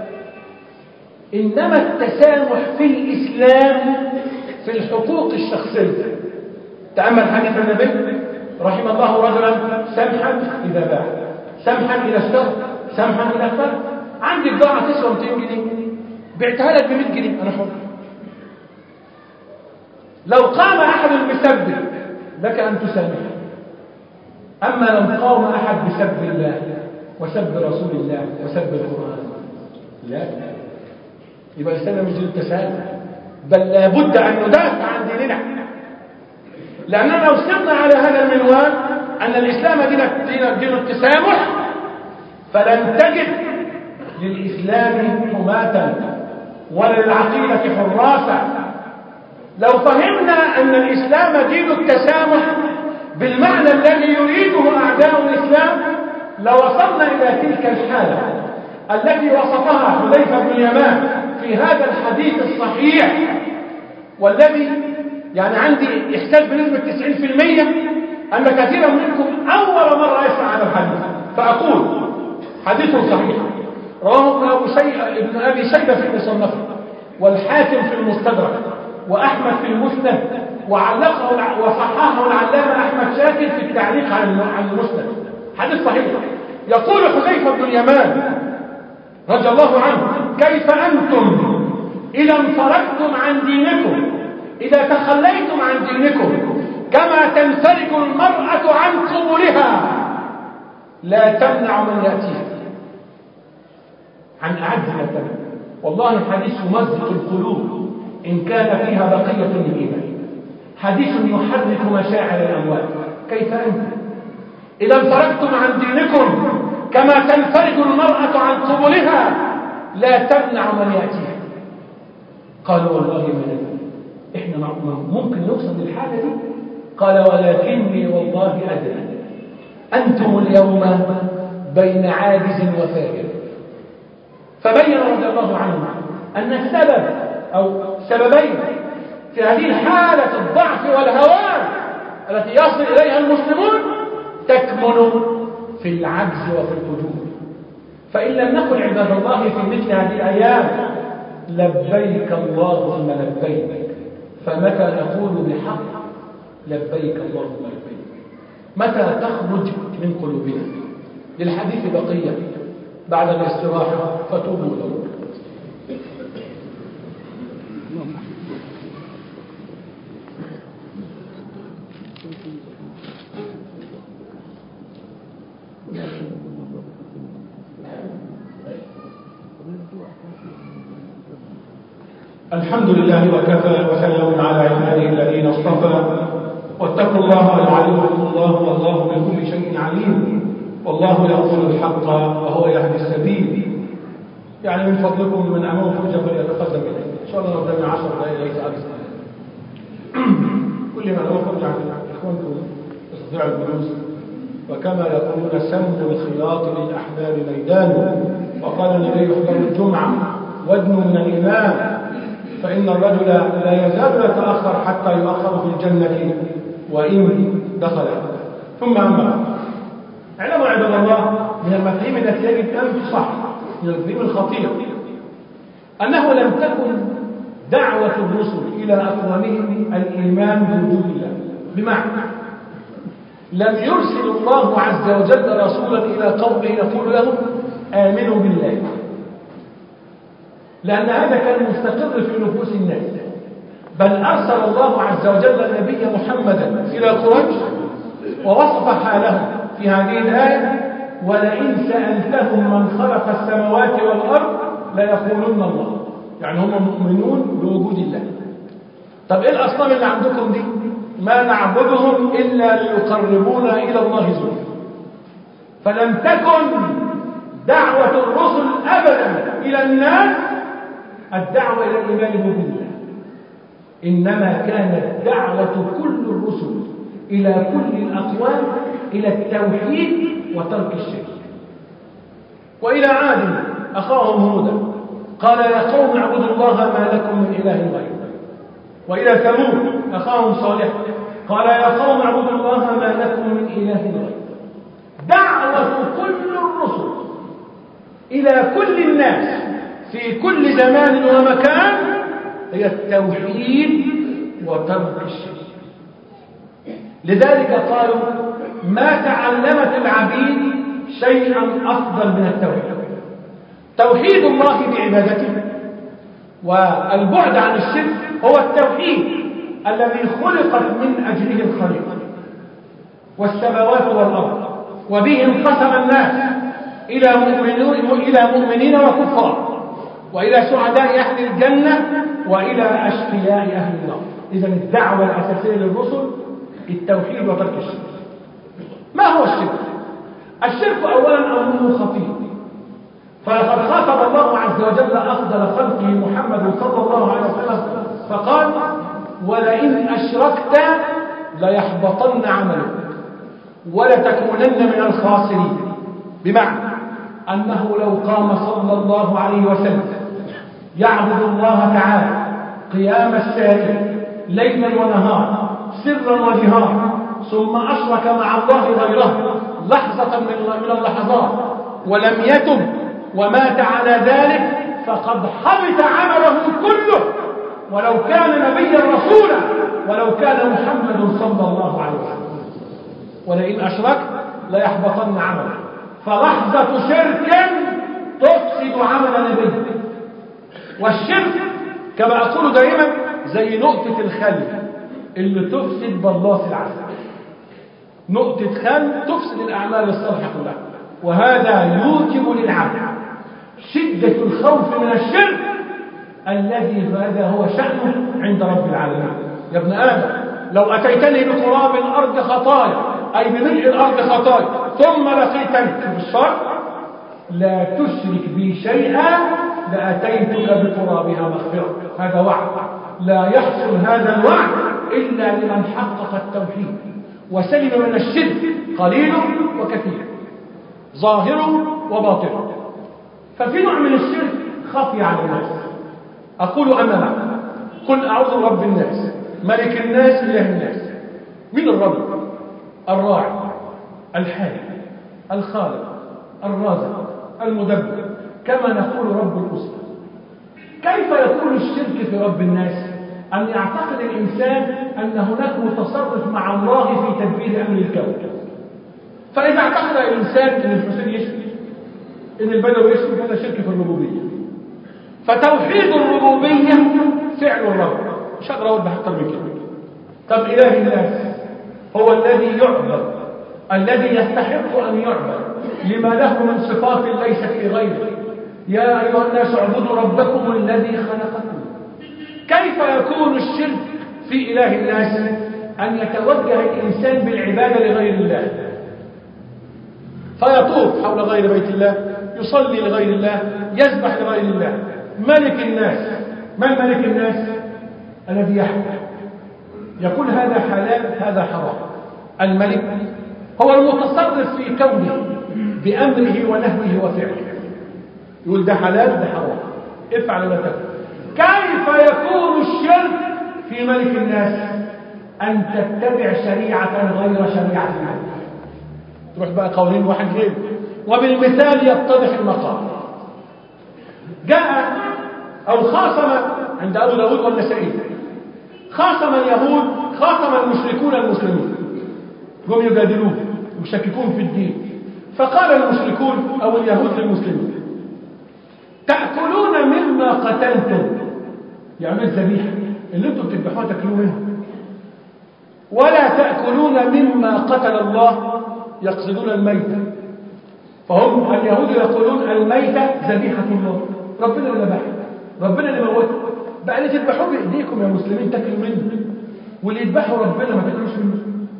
انما التسامح في الاسلام في الحقوق الشخصيه. تامل حديث النبي رحم الله رجلا سمحا اذا باع، سمحا اذا اشترى، سمحا اذا اختار. عندي بضاعه تسوى 200 جنيه بعتها لك ب 100 جنيه، انا حر. لو قام احد بسبك لك ان تسامحه، أما لو قام أحد بسب الله وسب رسول الله وسب القرآن لا، يبقى الإسلام مش دين التسامح، بل لابد أن ندافع عن ديننا. لأننا لو سرنا على هذا المنوال أن الإسلام دين التسامح فلن تجد للإسلام حماة ولا للعقيدة حراسة. لو فهمنا أن الإسلام دين التسامح بالمعنى الذي يريده أعداء الإسلام لوصلنا إلى تلك الحالة التي وصفها حذيفة بن اليمان في هذا الحديث الصحيح، والذي يعني عندي إحساس بنسبة 90% أن كثيرا منكم أول مرة يسمع هذا الحديث. فأقول حديث صحيح رواه ابن أبي شيبة في المصنف، والحاكم في المستدرك، وأحمد في المسند، وعلقه وصححه العلامة أحمد شاكر في التعليق عن المسند. حديث صحيح. يقول حذيفة بن اليمان رضي الله عنه: كيف أنتم إذا انفردتم عن دينكم، إذا تخليتم عن دينكم كما تنسلك المرأة عن قبلها لا تمنع من يأتيها. عن أعز ما تمنع. والله حديث يمزق القلوب إن كان فيها بقية من إيمان، حديث يحرك مشاعر الأموال. كيف أنتم إذا انفردتم عن دينكم كما تنفرد المرأة عن قبلها لا تمنع من يأتيها. قالوا: والله ما ندري، إحنا ممكن نوصل للحالة دي؟ قال: ولكني والله أدري أنتم اليوم بين عاجز وفاجر. فبين رضي الله عنه أن السبب أو سببين في هذه الحالة الضعف والهوان التي يصل إليها المسلمون تكمن في العجز وفي الفجور. فإن لم نكن عباد الله في مثل هذه الأيام لبيك اللهم لبيك، فمتى نقول بحق لبيك اللهم لبيك؟ متى تخرج من قلوبنا؟ للحديث بقية بعد الاستراحة، فتوبوا إلى الله. الحمد لله وكفى وسلام على عباده الذين اصطفى، واتقوا الله ويعلمكم الله والله بكل شيء عليم، والله يقول الحق وهو يهدي السبيل. يعني من فضلكم من امام حجه فليتقدم اليه ان شاء الله. قدامنا 10 دقائق ليس اكثر. كل ما نخرج عن اخوانكم استطيع الجلوس، وكما يقولون سموا الخياط للاحباب ميدان، وقال النبي يحضر الجمعه وادنوا من الامام، فإن الرجل لا يزال يتأخر حتى يؤخر في الجنة وإن دخل. ثم أما اعلموا عباد الله من المفاهيم التي يجب أن تصح، من المفاهيم الخطيرة، أنه لم تكن دعوة الرسل إلى أقوامهم الإيمان بوجود الله. بمعنى لم يرسل الله عز وجل رسولا إلى قومه يقول لهم آمنوا بالله، لأن هذا كان مستقر في نفوس الناس، بل أرسل الله عز وجل النبي محمدا إلى قريش ووصف حالهم في هذه الآية: ولئن سألتهم من خلق السماوات والأرض ليقولن الله. يعني هم مؤمنون بوجود الله. طب إيه الأصنام اللي عندكم دي؟ ما نعبدهم إلا ليقربونا إلى الله زلفى. فلم تكن دعوة الرسل أبدا إلى الناس الدعوة إلى الإيمان بوجود الله، إنما كانت دعوة كل الرسل إلى كل الأقوام إلى التوحيد وترك الشرك. وإلى عاد أخاهم هودا قال: يا قوم اعبدوا الله ما لكم من إله غيره. وإلى ثمود أخاهم صالح قال: يا قوم اعبدوا الله ما لكم من إله غيره. دعوة كل الرسل إلى كل الناس في كل زمان ومكان هي التوحيد وترك الشرك. لذلك قالوا: ما تعلمت العبيد شيئا أفضل من التوحيد. توحيد الله بعبادته والبعد عن الشرك هو التوحيد الذي خلقت من أجله الخليقة والسماوات والأرض، وبه انقسم الناس إلى مؤمنين وكفار، وإلى سعداء أهل الجنة وإلى أشقياء أهل النار. إذن الدعوة الأساسية للرسل التوحيد وترك الشرك. ما هو الشرك؟ الشرك أولا أمره خطير، فلقد خاطب الله عز وجل أفضل خلقه محمد صلى الله عليه وسلم فقال: ولئن أشركت ليحبطن عملك ولتكونن من الخاسرين. بمعنى أنه لو قام صلى الله عليه وسلم يعبد الله تعالى قيام السائل ليلا ونهارا سرا وجهارا، ثم أشرك مع الله غيره لحظة من اللحظات ولم يتب ومات على ذلك فقد حبط عمله كله، ولو كان نبيا رسولا، ولو كان محمد صلى الله عليه وسلم. ولئن أشركت ليحبطن عمله. فلحظة شرك تفسد عمل نبي. والشرك كما أقول دائما زي نقطة الخل اللي تفسد بلاط العسل. نقطة خل تفسد الأعمال الصالحة كلها. وهذا يوجب للعبد شدة الخوف من الشرك الذي هذا هو شأنه عند رب العالمين. يا ابن آدم لو أتيتني بقراب الأرض خطايا، أي بملء الأرض خطايا، ثم لقيتني في الشر لا تشرك بي شيئا لأتيتك بقرابها مغفرة. هذا وعد لا يحصل هذا الوعد إلا لمن حقق التوحيد وسلم من الشرك قليله وكثير، ظاهره وباطنه. ففي نوع من الشرك خفي على الناس. أقول أنا لا. قل أعوذ برب الناس ملك الناس إله الناس. من الرب؟ الراعي الحالي الخالق الرازق المدبر، كما نقول رب الأسرة. كيف يكون الشرك في رب الناس؟ أن يعتقد الإنسان أن هناك متصرف مع الله في تدبير أمر الكون. فإذا اعتقد الإنسان أن الحسين يشرك، أن البدوي يشرك، هذا شرك في الربوبية. فتوحيد الربوبية فعل الرب، مش هقدر أوضح أكثر من كده. طب إله الناس هو الذي يعبد، الذي يستحق أن يعبد لما له من صفات ليست في غيره. يا أيها الناس اعبدوا ربكم الذي خلقكم. كيف يكون الشرك في إله الناس؟ أن يتوجه الإنسان بالعبادة لغير الله، فيطوف حول غير بيت الله، يصلي لغير الله، يذبح لغير الله. ملك الناس، من ملك الناس؟ الذي يحكم، يقول هذا حلال هذا حرام. الملك هو المتصرف في كونه بأمره ونهيه وفعله، يقول ده حلال ده حرام، افعل ولا تفعل. كيف يكون الشرك في ملك الناس؟ أن تتبع شريعة غير شريعة الملك. تروح بقى قولين واحد غير، وبالمثال يتضح المقام. جاء أو خاصم عند أبو داود والنسائي، خاصم اليهود، خاصم المشركون المسلمين، هم يجادلون يشككون في الدين. فقال المشركون أو اليهود للمسلمين: تأكلون مما قتلتم، يعني الذبيحة اللي انتم بتذبحوها تاكلوا منها، ولا تأكلون مما قتل الله، يقصدون الميتة. فهم اليهود يقولون الميتة ذبيحة الله، ربنا اللي ذبحها، ربنا اللي موته. بقى اللي تذبحوه بإيديكم يا مسلمين تاكلوا منه، واللي يذبحوا ربنا ما تاكلوش منه.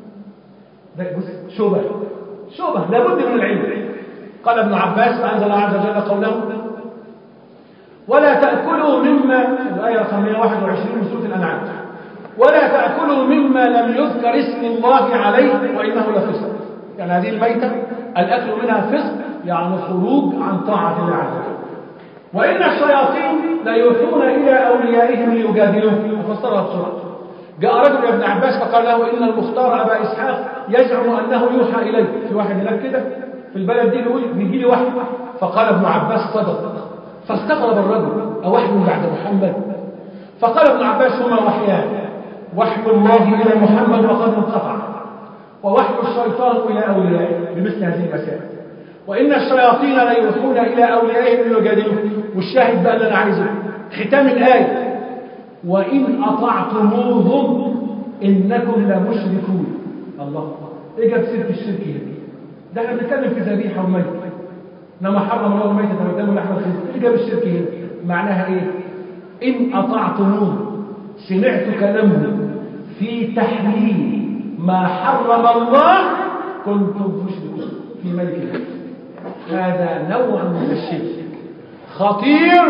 ده بص شبه لابد من العلم. قال ابن عباس فأنزل الله عز وجل قوله: ولا تأكلوا مما، الآية رقم 121 من سورة الأنعام: ولا تأكلوا مما لم يذكر اسم الله عليه وإنه لفسق. يعني هذه الميتة الأكل منها فسق، يعني خروج عن طاعة الله عز وجل. وإن الشياطين ليوحون إلى أوليائهم ليجادلوهم. أفسرها بسرعة. جاء رجل يا ابن عباس فقال له: إن المختار أبا إسحاق يزعم أنه يوحى إليه. في واحد هناك كده في البلد دي بيقول بيجي لي وحي. فقال ابن عباس: صدق. فاستغرب الرجل: أوحي بعد محمد؟ فقال ابن عباس: هما وحيان، وحي الله إلى محمد وقد انقطع، ووحي الشيطان إلى أوليائه بمثل هذه المسائل. وإن الشياطين ليوحون إلى أوليائهم ليجادلوهم. والشاهد بقى اللي أنا عايزه ختام الآية: وإن أطعتموهم إنكم لمشركون. الله، إيه جاب سيرة الشرك هنا؟ ده احنا بنتكلم في ذبيحة وميتة، إنما حرم الله الميتة والدم ولحم الخنزير. إيه جاب الشرك هنا؟ معناها إيه؟ إن أطعتموهم، سمعت كلامهم في تحليل ما حرم الله، كنتم مشركون في ملك الله. هذا نوع من الشرك خطير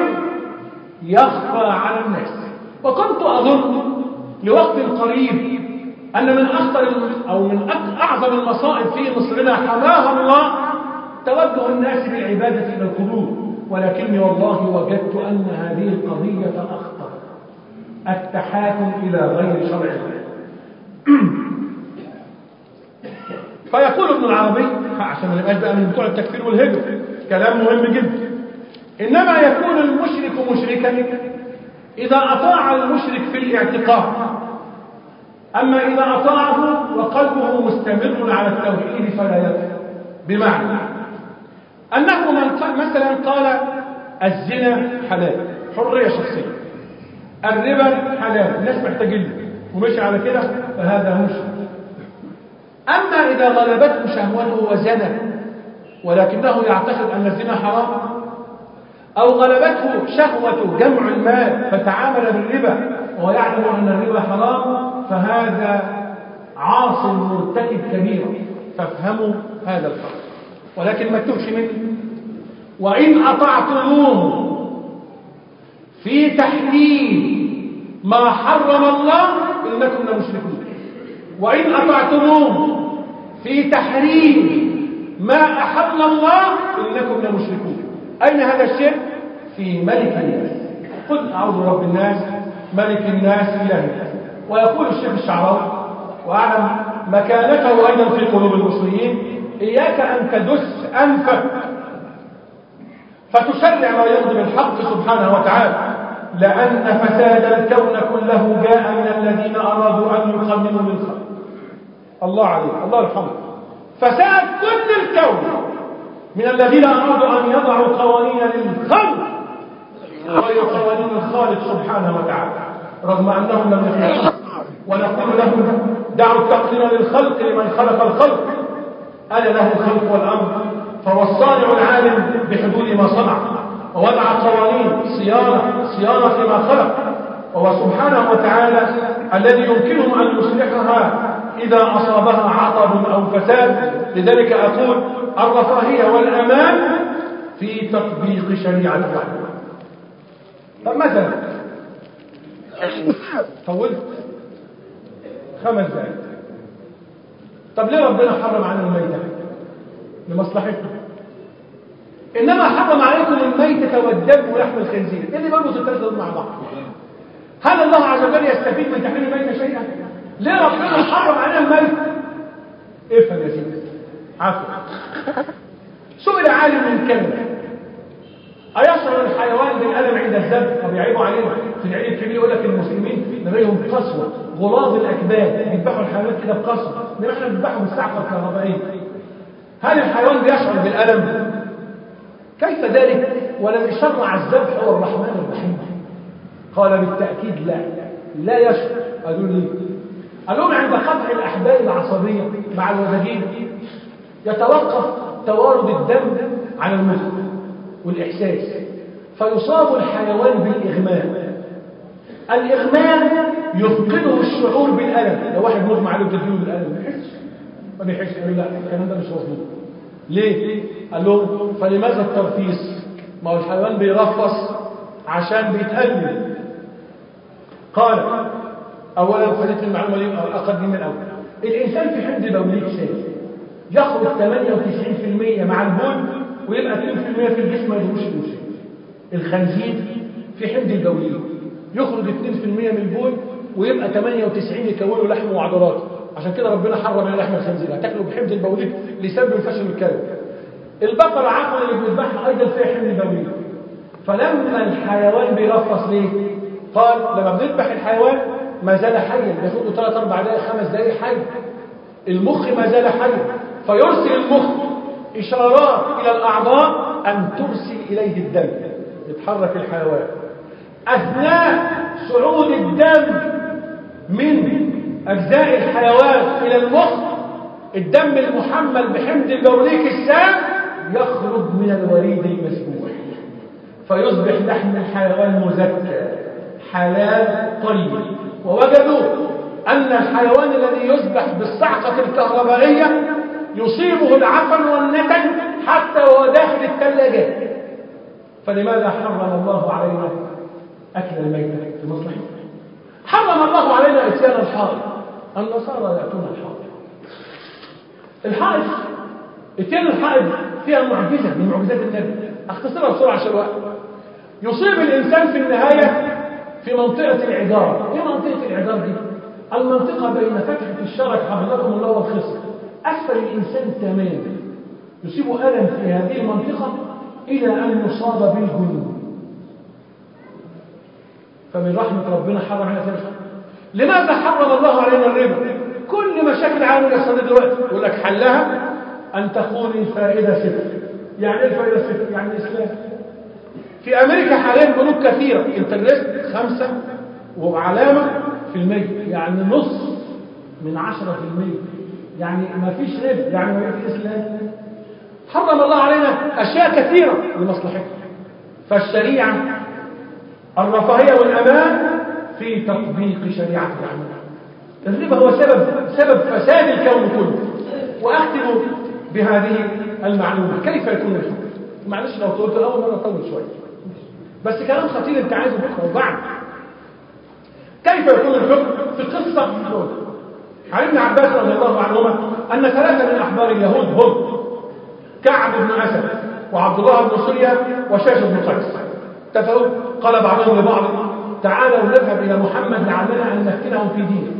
يخفى على الناس. وكنت أظن لوقت قريب أن من أخطر أو من أعظم المصائب في مصرنا حماها الله توجه الناس بالعبادة إلى القبور. ولكني والله وجدت أن هذه القضية أخطر، التحاكم إلى غير شرع الله. فيقول ابن العربي، عشان ما نبقاش بقى من بتوع التكفير والهجرة، كلام مهم جدا، إنما يكون المشرك مشركا إذا أطاع المشرك في الاعتقاد، أما إذا أطاعه وقلبه مستمر على التوحيد فلا يكفر. بمعنى أنه مثلا قال الزنا حلال، حرية شخصية، الربا حلال، الناس محتاجين ومشي على كده، فهذا مشرك. أما إذا غلبته شهوته وزنى ولكنه يعتقد أن الزنا حرام، أو غلبته شهوة جمع المال فتعامل بالربا ويعلم أن الربا حرام، فهذا عاص مرتكب كبيرة. فافهموا هذا الفرق، ولكن ما تتوهش منه. وإن أطعتموه في تحليل ما حرم الله إنكم لمشركون، وإن أطعتموه في تحريم ما أحل الله إنكم لمشركون. أين هذا الشرك؟ في ملك الناس. قل أعوذ برب الناس ملك الناس إله الناس. ويقول الشيخ الشعراوي وأعلم مكانته أيضا في قلوب المصريين: إياك أن تدس أنفك فتشرع ما يغضب الحق سبحانه وتعالى، لأن فساد الكون كله جاء من الذين أرادوا أن يقننوا للخلق. الله عليك، الله يرحمه. فساد كل الكون من الذين أرادوا أن يضعوا قوانين للخلق غير قوانين الخالق سبحانه وتعالى، رغم أنهم لم يخلقوا. ونقول لهم: دعوا التقنين للخلق لمن خلق الخلق، أنا له الخلق والأمر، فهو الصانع العالم بحدود ما صنع، ووضع قوانين صيانة ما خلق، وهو سبحانه وتعالى الذي يمكنه أن يصلحها إذا أصابها عطب أو فساد. لذلك أقول: الرفاهية والأمان في تطبيق شريعة الله. طب مثلا طولت 5 دقائق. طب ليه ربنا حرم علينا الميتة؟ لمصلحتنا. إنما حرم عليكم الميتة والدم ولحم الخنزير. إيه اللي بربط الثلاثة دول مع بعض؟ هل الله عز وجل يستفيد من تحريم الميتة شيئا؟ ليه ربنا حرم علينا الميتة؟ افهم يا سيدي. عفوا. سئل عالم من كلمة: أيشعر الحيوان بالألم عند الذبح؟ وبيعيبوا علينا في العيد الكبير يقول لك المسلمين لديهم قسوة، غلاظ الأكباد، بيذبحوا الحيوانات كده بقسوة، إنما احنا بنذبحهم بالسعفة الكهربائية. هل الحيوان بيشعر بالألم؟ كيف ذلك والذي شرع الذبح هو الرحمن الرحيم؟ قال: بالتأكيد لا يشعر. قالوا لي: قال لهم: عند قطع الأحبال العصبية مع الوزجين يتوقف توارد الدم على المخ والإحساس، فيصاب الحيوان بالإغماء. الإغماء يفقده الشعور بالألم. لو واحد مغمى عليه وتديله بالألم ما بيحسش. قالوا: لا، الكلام ده مش مظبوط. ليه؟ قال لهم: فلماذا الترفيس؟ ما هو الحيوان بيرفص عشان بيتألم. قال: أولا خليت المعلومة دي أقدم من الأول. الإنسان في حمض بوليك سائل يخرج 98% مع البول، ويبقى 2% في الجسم ما يدوش المشي. الخنزير في حمض البوليك يخرج 2% من البول، ويبقى 98 يكونوا لحم وعضلات. عشان كده ربنا حرم على لحم الخنزير، هتاكله بحمض البوليك لسبب الفشل الكلوي. البقرة عفوا اللي بنذبحها أيضا فيها حمض بوليك. فلما الحيوان بيرفص ليه؟ قال: لما بنذبح الحيوان ما زال حيا، بياخد له 3-4 دقائق 5 دقائق حي. المخ ما زال حيا، فيرسل المخ إشارات إلى الأعضاء أن ترسل إليه الدم، يتحرك الحيوان. أثناء صعود الدم من أجزاء الحيوان إلى المخ، الدم المحمل بحمض البوليك السام يخرج من الوريد المسبوح، فيصبح لحم الحيوان مزكى حلال طيب. ووجدوا أن الحيوان الذي يذبح بالصعقة الكهربائية يصيبه العفن والنتن حتى وهو داخل الثلاجات. فلماذا حرم الله علينا أكل الميتة؟ في مصلحتنا. حرم الله علينا إتيان الحائط. النصارى يأتون الحائط. إتيان الحائط فيها معجزة من معجزات النبي. أختصرها بسرعة عشان الوقت. يصيب الإنسان في النهاية في منطقة العذار. إيه منطقة العذار دي؟ المنطقة بين فتحة الشرج حفظكم الله والخصر، أسفل الإنسان تماما. يصيب ألم في هذه المنطقة إلى أن يصاب بالجنون. فمن رحمة ربنا حرم علينا الربا. لماذا حرم الله علينا الربا؟ كل مشاكل العالم الاقتصادي دلوقتي يقول لك حلها أن تكون الفائدة صفر. يعني ايه الفائدة صفر؟ يعني الإسلام. في أمريكا حاليا بنوك كثيرة انترست 5 وعلامة في المية، يعني نص من 10%، يعني ما فيش ربا، يعني ما فيش إسلام. حرم الله علينا أشياء كثيرة لمصلحتنا. فالشريعة الرفاهية والأمان في تطبيق شريعة الرحمن. الربا هو سبب فساد الكون كله. وأختم بهذه المعلومة. كيف يكون الحكم؟ معلش لو طولت أول مرة طول شوية، بس كلام خطير أنت عايزه بكرة وبعد. كيف يكون الحكم؟ في قصة عن ابن عباس رضي الله عنهما أن 3 من أحبار اليهود هم كعب بن أسد وعبد الله بن سوريا وشاش بن قيس اتفقوا. قال بعضهم لبعض: تعالوا نذهب إلى محمد لعلنا أن نفتنهم في دينه.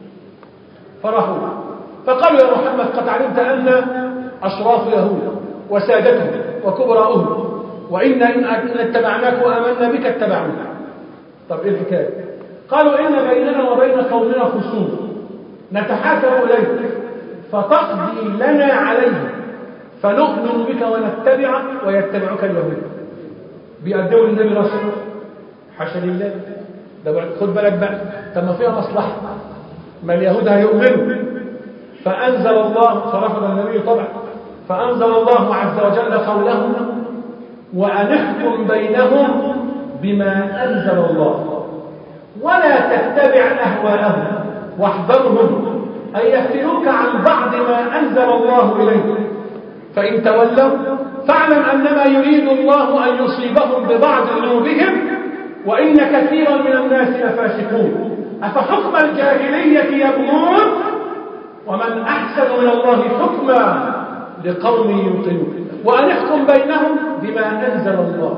فرحوا فقالوا: يا محمد، قد علمت أن أشراف يهود وسادتهم وكبراؤهم، وإن اتبعناك وآمنا بك اتبعوك. طب إيه الحكاية؟ قالوا: إن بيننا وبين قومنا خصوم نتحاكم إليك فتقضي لنا عليه فنؤمن بك ونتبعك ويتبعك اليهود. بيقدموا للنبي رسول. حاشا لله. ده خد بالك بقى، طب ما فيها مصلحة، ما اليهود هيؤمنوا. فأنزل الله، فرفض النبي طبعا، فأنزل الله عز وجل قوله: وأن احكم بينهم بما أنزل الله ولا تتبع أهواءهم واحذرهم أن يفتنوك عن بعض ما أنزل الله إليك، فإن تولوا فاعلم أنما يريد الله أن يصيبهم ببعض ذنوبهم وإن كثيرا من الناس لفاسقون. أفحكم الجاهلية يبغون ومن أحسن من الله حكما لقوم يوقنون. وأن احكم بينهم بما أنزل الله.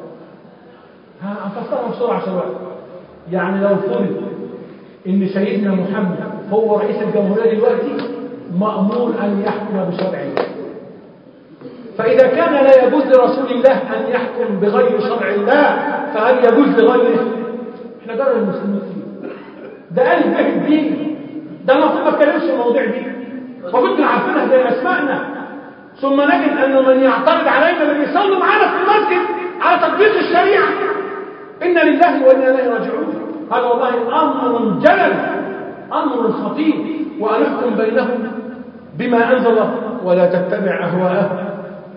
هنفسرها بسرعة شوية. يعني لو فرض إن سيدنا محمد هو رئيس الجمهورية دلوقتي مأمور أن يحكم بشرع الله، فإذا كان لا يجوز لرسول الله أن يحكم بغير شرع الله، فهل يجوز لغيره؟ احنا جرى المسلمين فيه. ده قال به الدين، ده المفروض ما اتكلمش في المواضيع دي، وكنتنا عارفينها زي اسمائنا. ثم نجد أنه من يعترض علينا اللي بيصلوا معانا في المسجد على تطبيق الشريعة، إنا لله وإنا إليه راجعون. هذا والله أمر جلل، أمر خطير. وأن نحكم بينهم بما أنزل الله ولا تتبع أهواءهم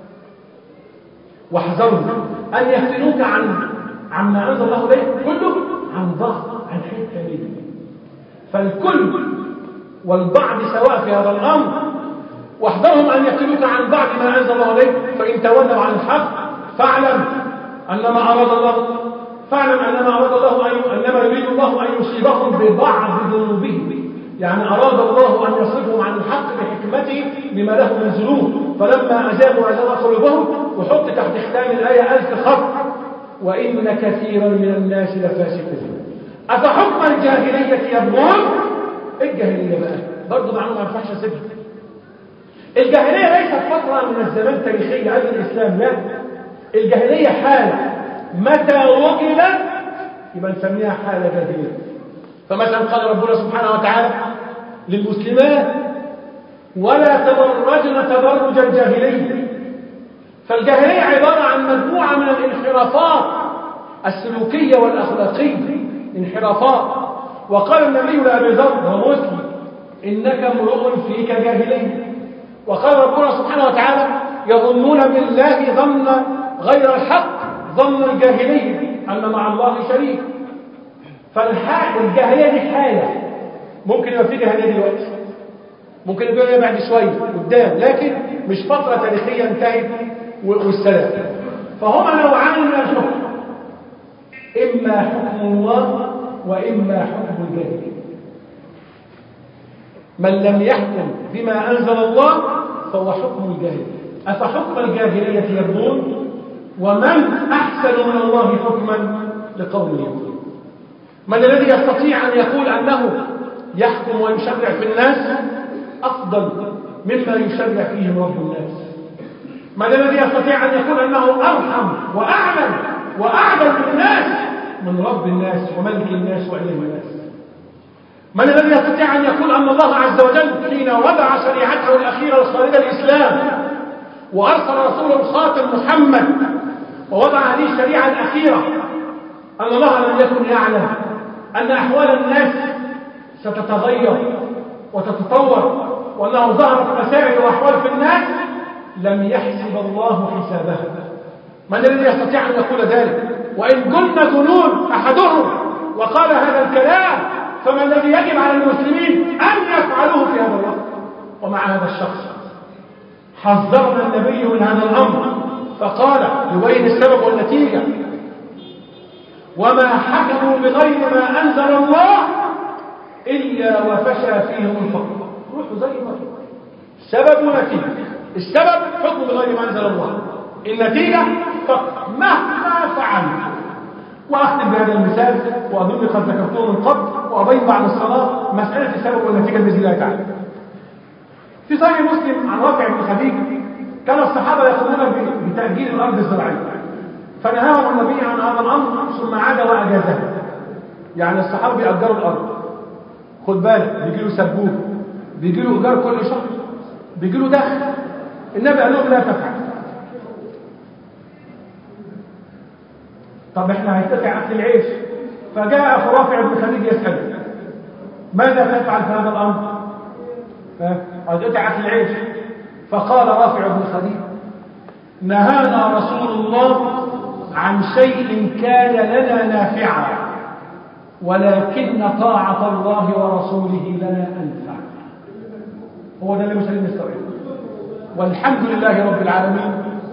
واحذرهم أن يفتنوك عما أنزل الله إليك كله عن بعض، عن حتة منه. فالكل والبعض سواء في هذا الأمر. واحذرهم أن يفتنوك عن بعض ما أنزل الله إليك، فإن تولوا عن الحق فاعلم أنما أراد الله أنما يريد الله أن يصيبهم ببعض ذنوبهم. يعني أراد الله أن يصرفهم عن الحق بحكمته لما له من ذنوب، فلما أجابوا أزاغ قلوبهم. وحط تحت ختام الآية 1000 خط: وإن كثيرا من الناس لفاسقون. أفحكم الجاهلية يبغون؟ الجاهلية بقى برضه معلومة ما ينفعش أسيبها. الجاهلية ليست فترة من الزمان تاريخية قبل الإسلام، لا. الجاهلية حالة متى وجدت يبقى نسميها حالة جاهلية. فمثلا قال ربنا سبحانه وتعالى للمسلمات: ولا تبرجن تبرج الجاهلية. فالجاهلية عبارة عن مجموعة من الانحرافات السلوكية والأخلاقية، انحرافات. وقال النبي لأبي ذر وهو مسلم: إنك امرؤ فيك جاهلية. وقال ربنا سبحانه وتعالى: يظنون بالله ظن غير الحق، ظن الجاهلية أن مع الله شريك. فالجاهلية دي حالة، ممكن يبقى في جاهلية دلوقتي، ممكن يبقى بعد شوية قدام، لكن مش فترة تاريخية انتهت والسلام. فهما نوعان من الحكم: إما حكم الله وإما حكم الجاهلية. من لم يحكم بما أنزل الله فهو حكم الجاهلية. أفحكم الجاهلية يبغون ومن أحسن من الله حكما لقوم يؤمنون. من الذي يستطيع أن يقول أنه يحكم ويشرع في الناس أفضل مما يشرع فيهم رب الناس؟ من الذي يستطيع أن يقول أنه أرحم وأعلم وأعلم بالناس من رب الناس وملك الناس وإله الناس؟ من الذي يستطيع أن يقول أن الله عز وجل حين وضع شريعته الأخيرة والخالدة الإسلام وأرسل رسوله الخاتم محمد ووضع هذه الشريعة الأخيرة أن الله لم يكن يعلم أن أحوال الناس ستتغير وتتطور وأنه ظهرت مسائل وأحوال في الناس لم يحسب الله حسابها؟ من الذي يستطيع أن يقول ذلك؟ وإن قلنا ظنون أحدهم وقال هذا الكلام فما الذي يجب على المسلمين أن يفعلوه في هذا الوقت؟ ومع هذا الشخص حذرنا النبي من هذا الأمر فقال يبين السبب والنتيجة: وما حكموا بغير ما أنزل الله إلا وفشى فيهم الفقر. روحوا زي ما سبب ونتيجة. السبب حكم بغير ما أنزل الله، النتيجة فقر مهما فعل. وأختم بهذا المثال وأظن قد ذكرته من قبل وأبين بعد الصلاة مسألة السبب والنتيجة بإذن الله تعالى. في صحيح مسلم عن رافع بن خديج كان الصحابة يقومون بتأجير الأرض الزراعية فنهاهم النبي عن هذا الأمر ثم عاد وأجازه. يعني الصحابة بيأجروا الأرض، خد بالك بيجي له سبوك، بيجي له إيجار كل شهر، بيجي له دخل. النبي قال لهم لا تفعل. طب احنا هنتقع أكل العيش. فجاء أخو رافع بن خديج يسأل ماذا تفعل في هذا الأمر؟ هتقطع أكل العيش. فقال رافع بن خديج نهانا رسول الله عن شيء كان لنا نافعا ولكن طاعة الله ورسوله لنا أنفع. هو ده اللي مش هنستوعبه. والحمد لله رب العالمين.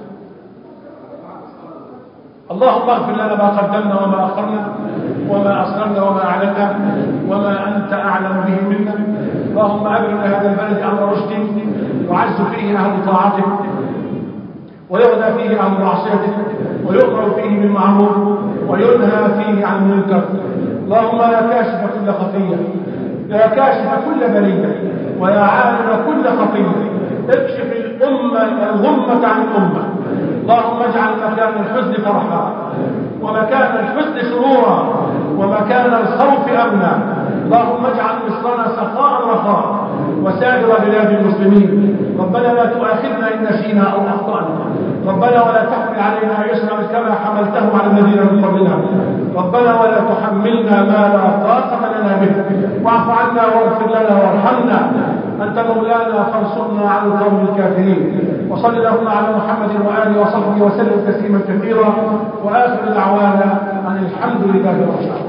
اللهم اغفر لنا ما قدمنا وما أخرنا وما أسررنا وما أعلنا وما أنت أعلم به منا. اللهم أبرم هذا البلد أمر رشد يعز فيه أهل طاعتك ويغنى فيه عن معصيتك ويؤمر فيه بالمعروف وينهى فيه عن المنكر. اللهم يا كاشف كل خطية، يا كاشف كل بلية، ويا عالم كل خطية، اكشف الغمة عن الأمة. اللهم اجعل مكان الحزن فرحا ومكان الحزن سرورا ومكان الخوف أمنا. اللهم اجعل مصرنا سخاء رخاء وسائر بلاد المسلمين. ربنا لا تؤاخذنا إن نسينا أو أخطأنا. ربنا ولا تحمل علينا إصرا كما حملته على الذين من قبلنا. ربنا ولا تحملنا ما لا طاقة لنا به. واعف عنا واغفر لنا وارحمنا. أنت مولانا فانصرنا على القوم الكافرين. وصل اللهم على محمد وآله وصحبه وسلم تسليما كثيرا. وآخر دعوانا أن الحمد لله رب العالمين.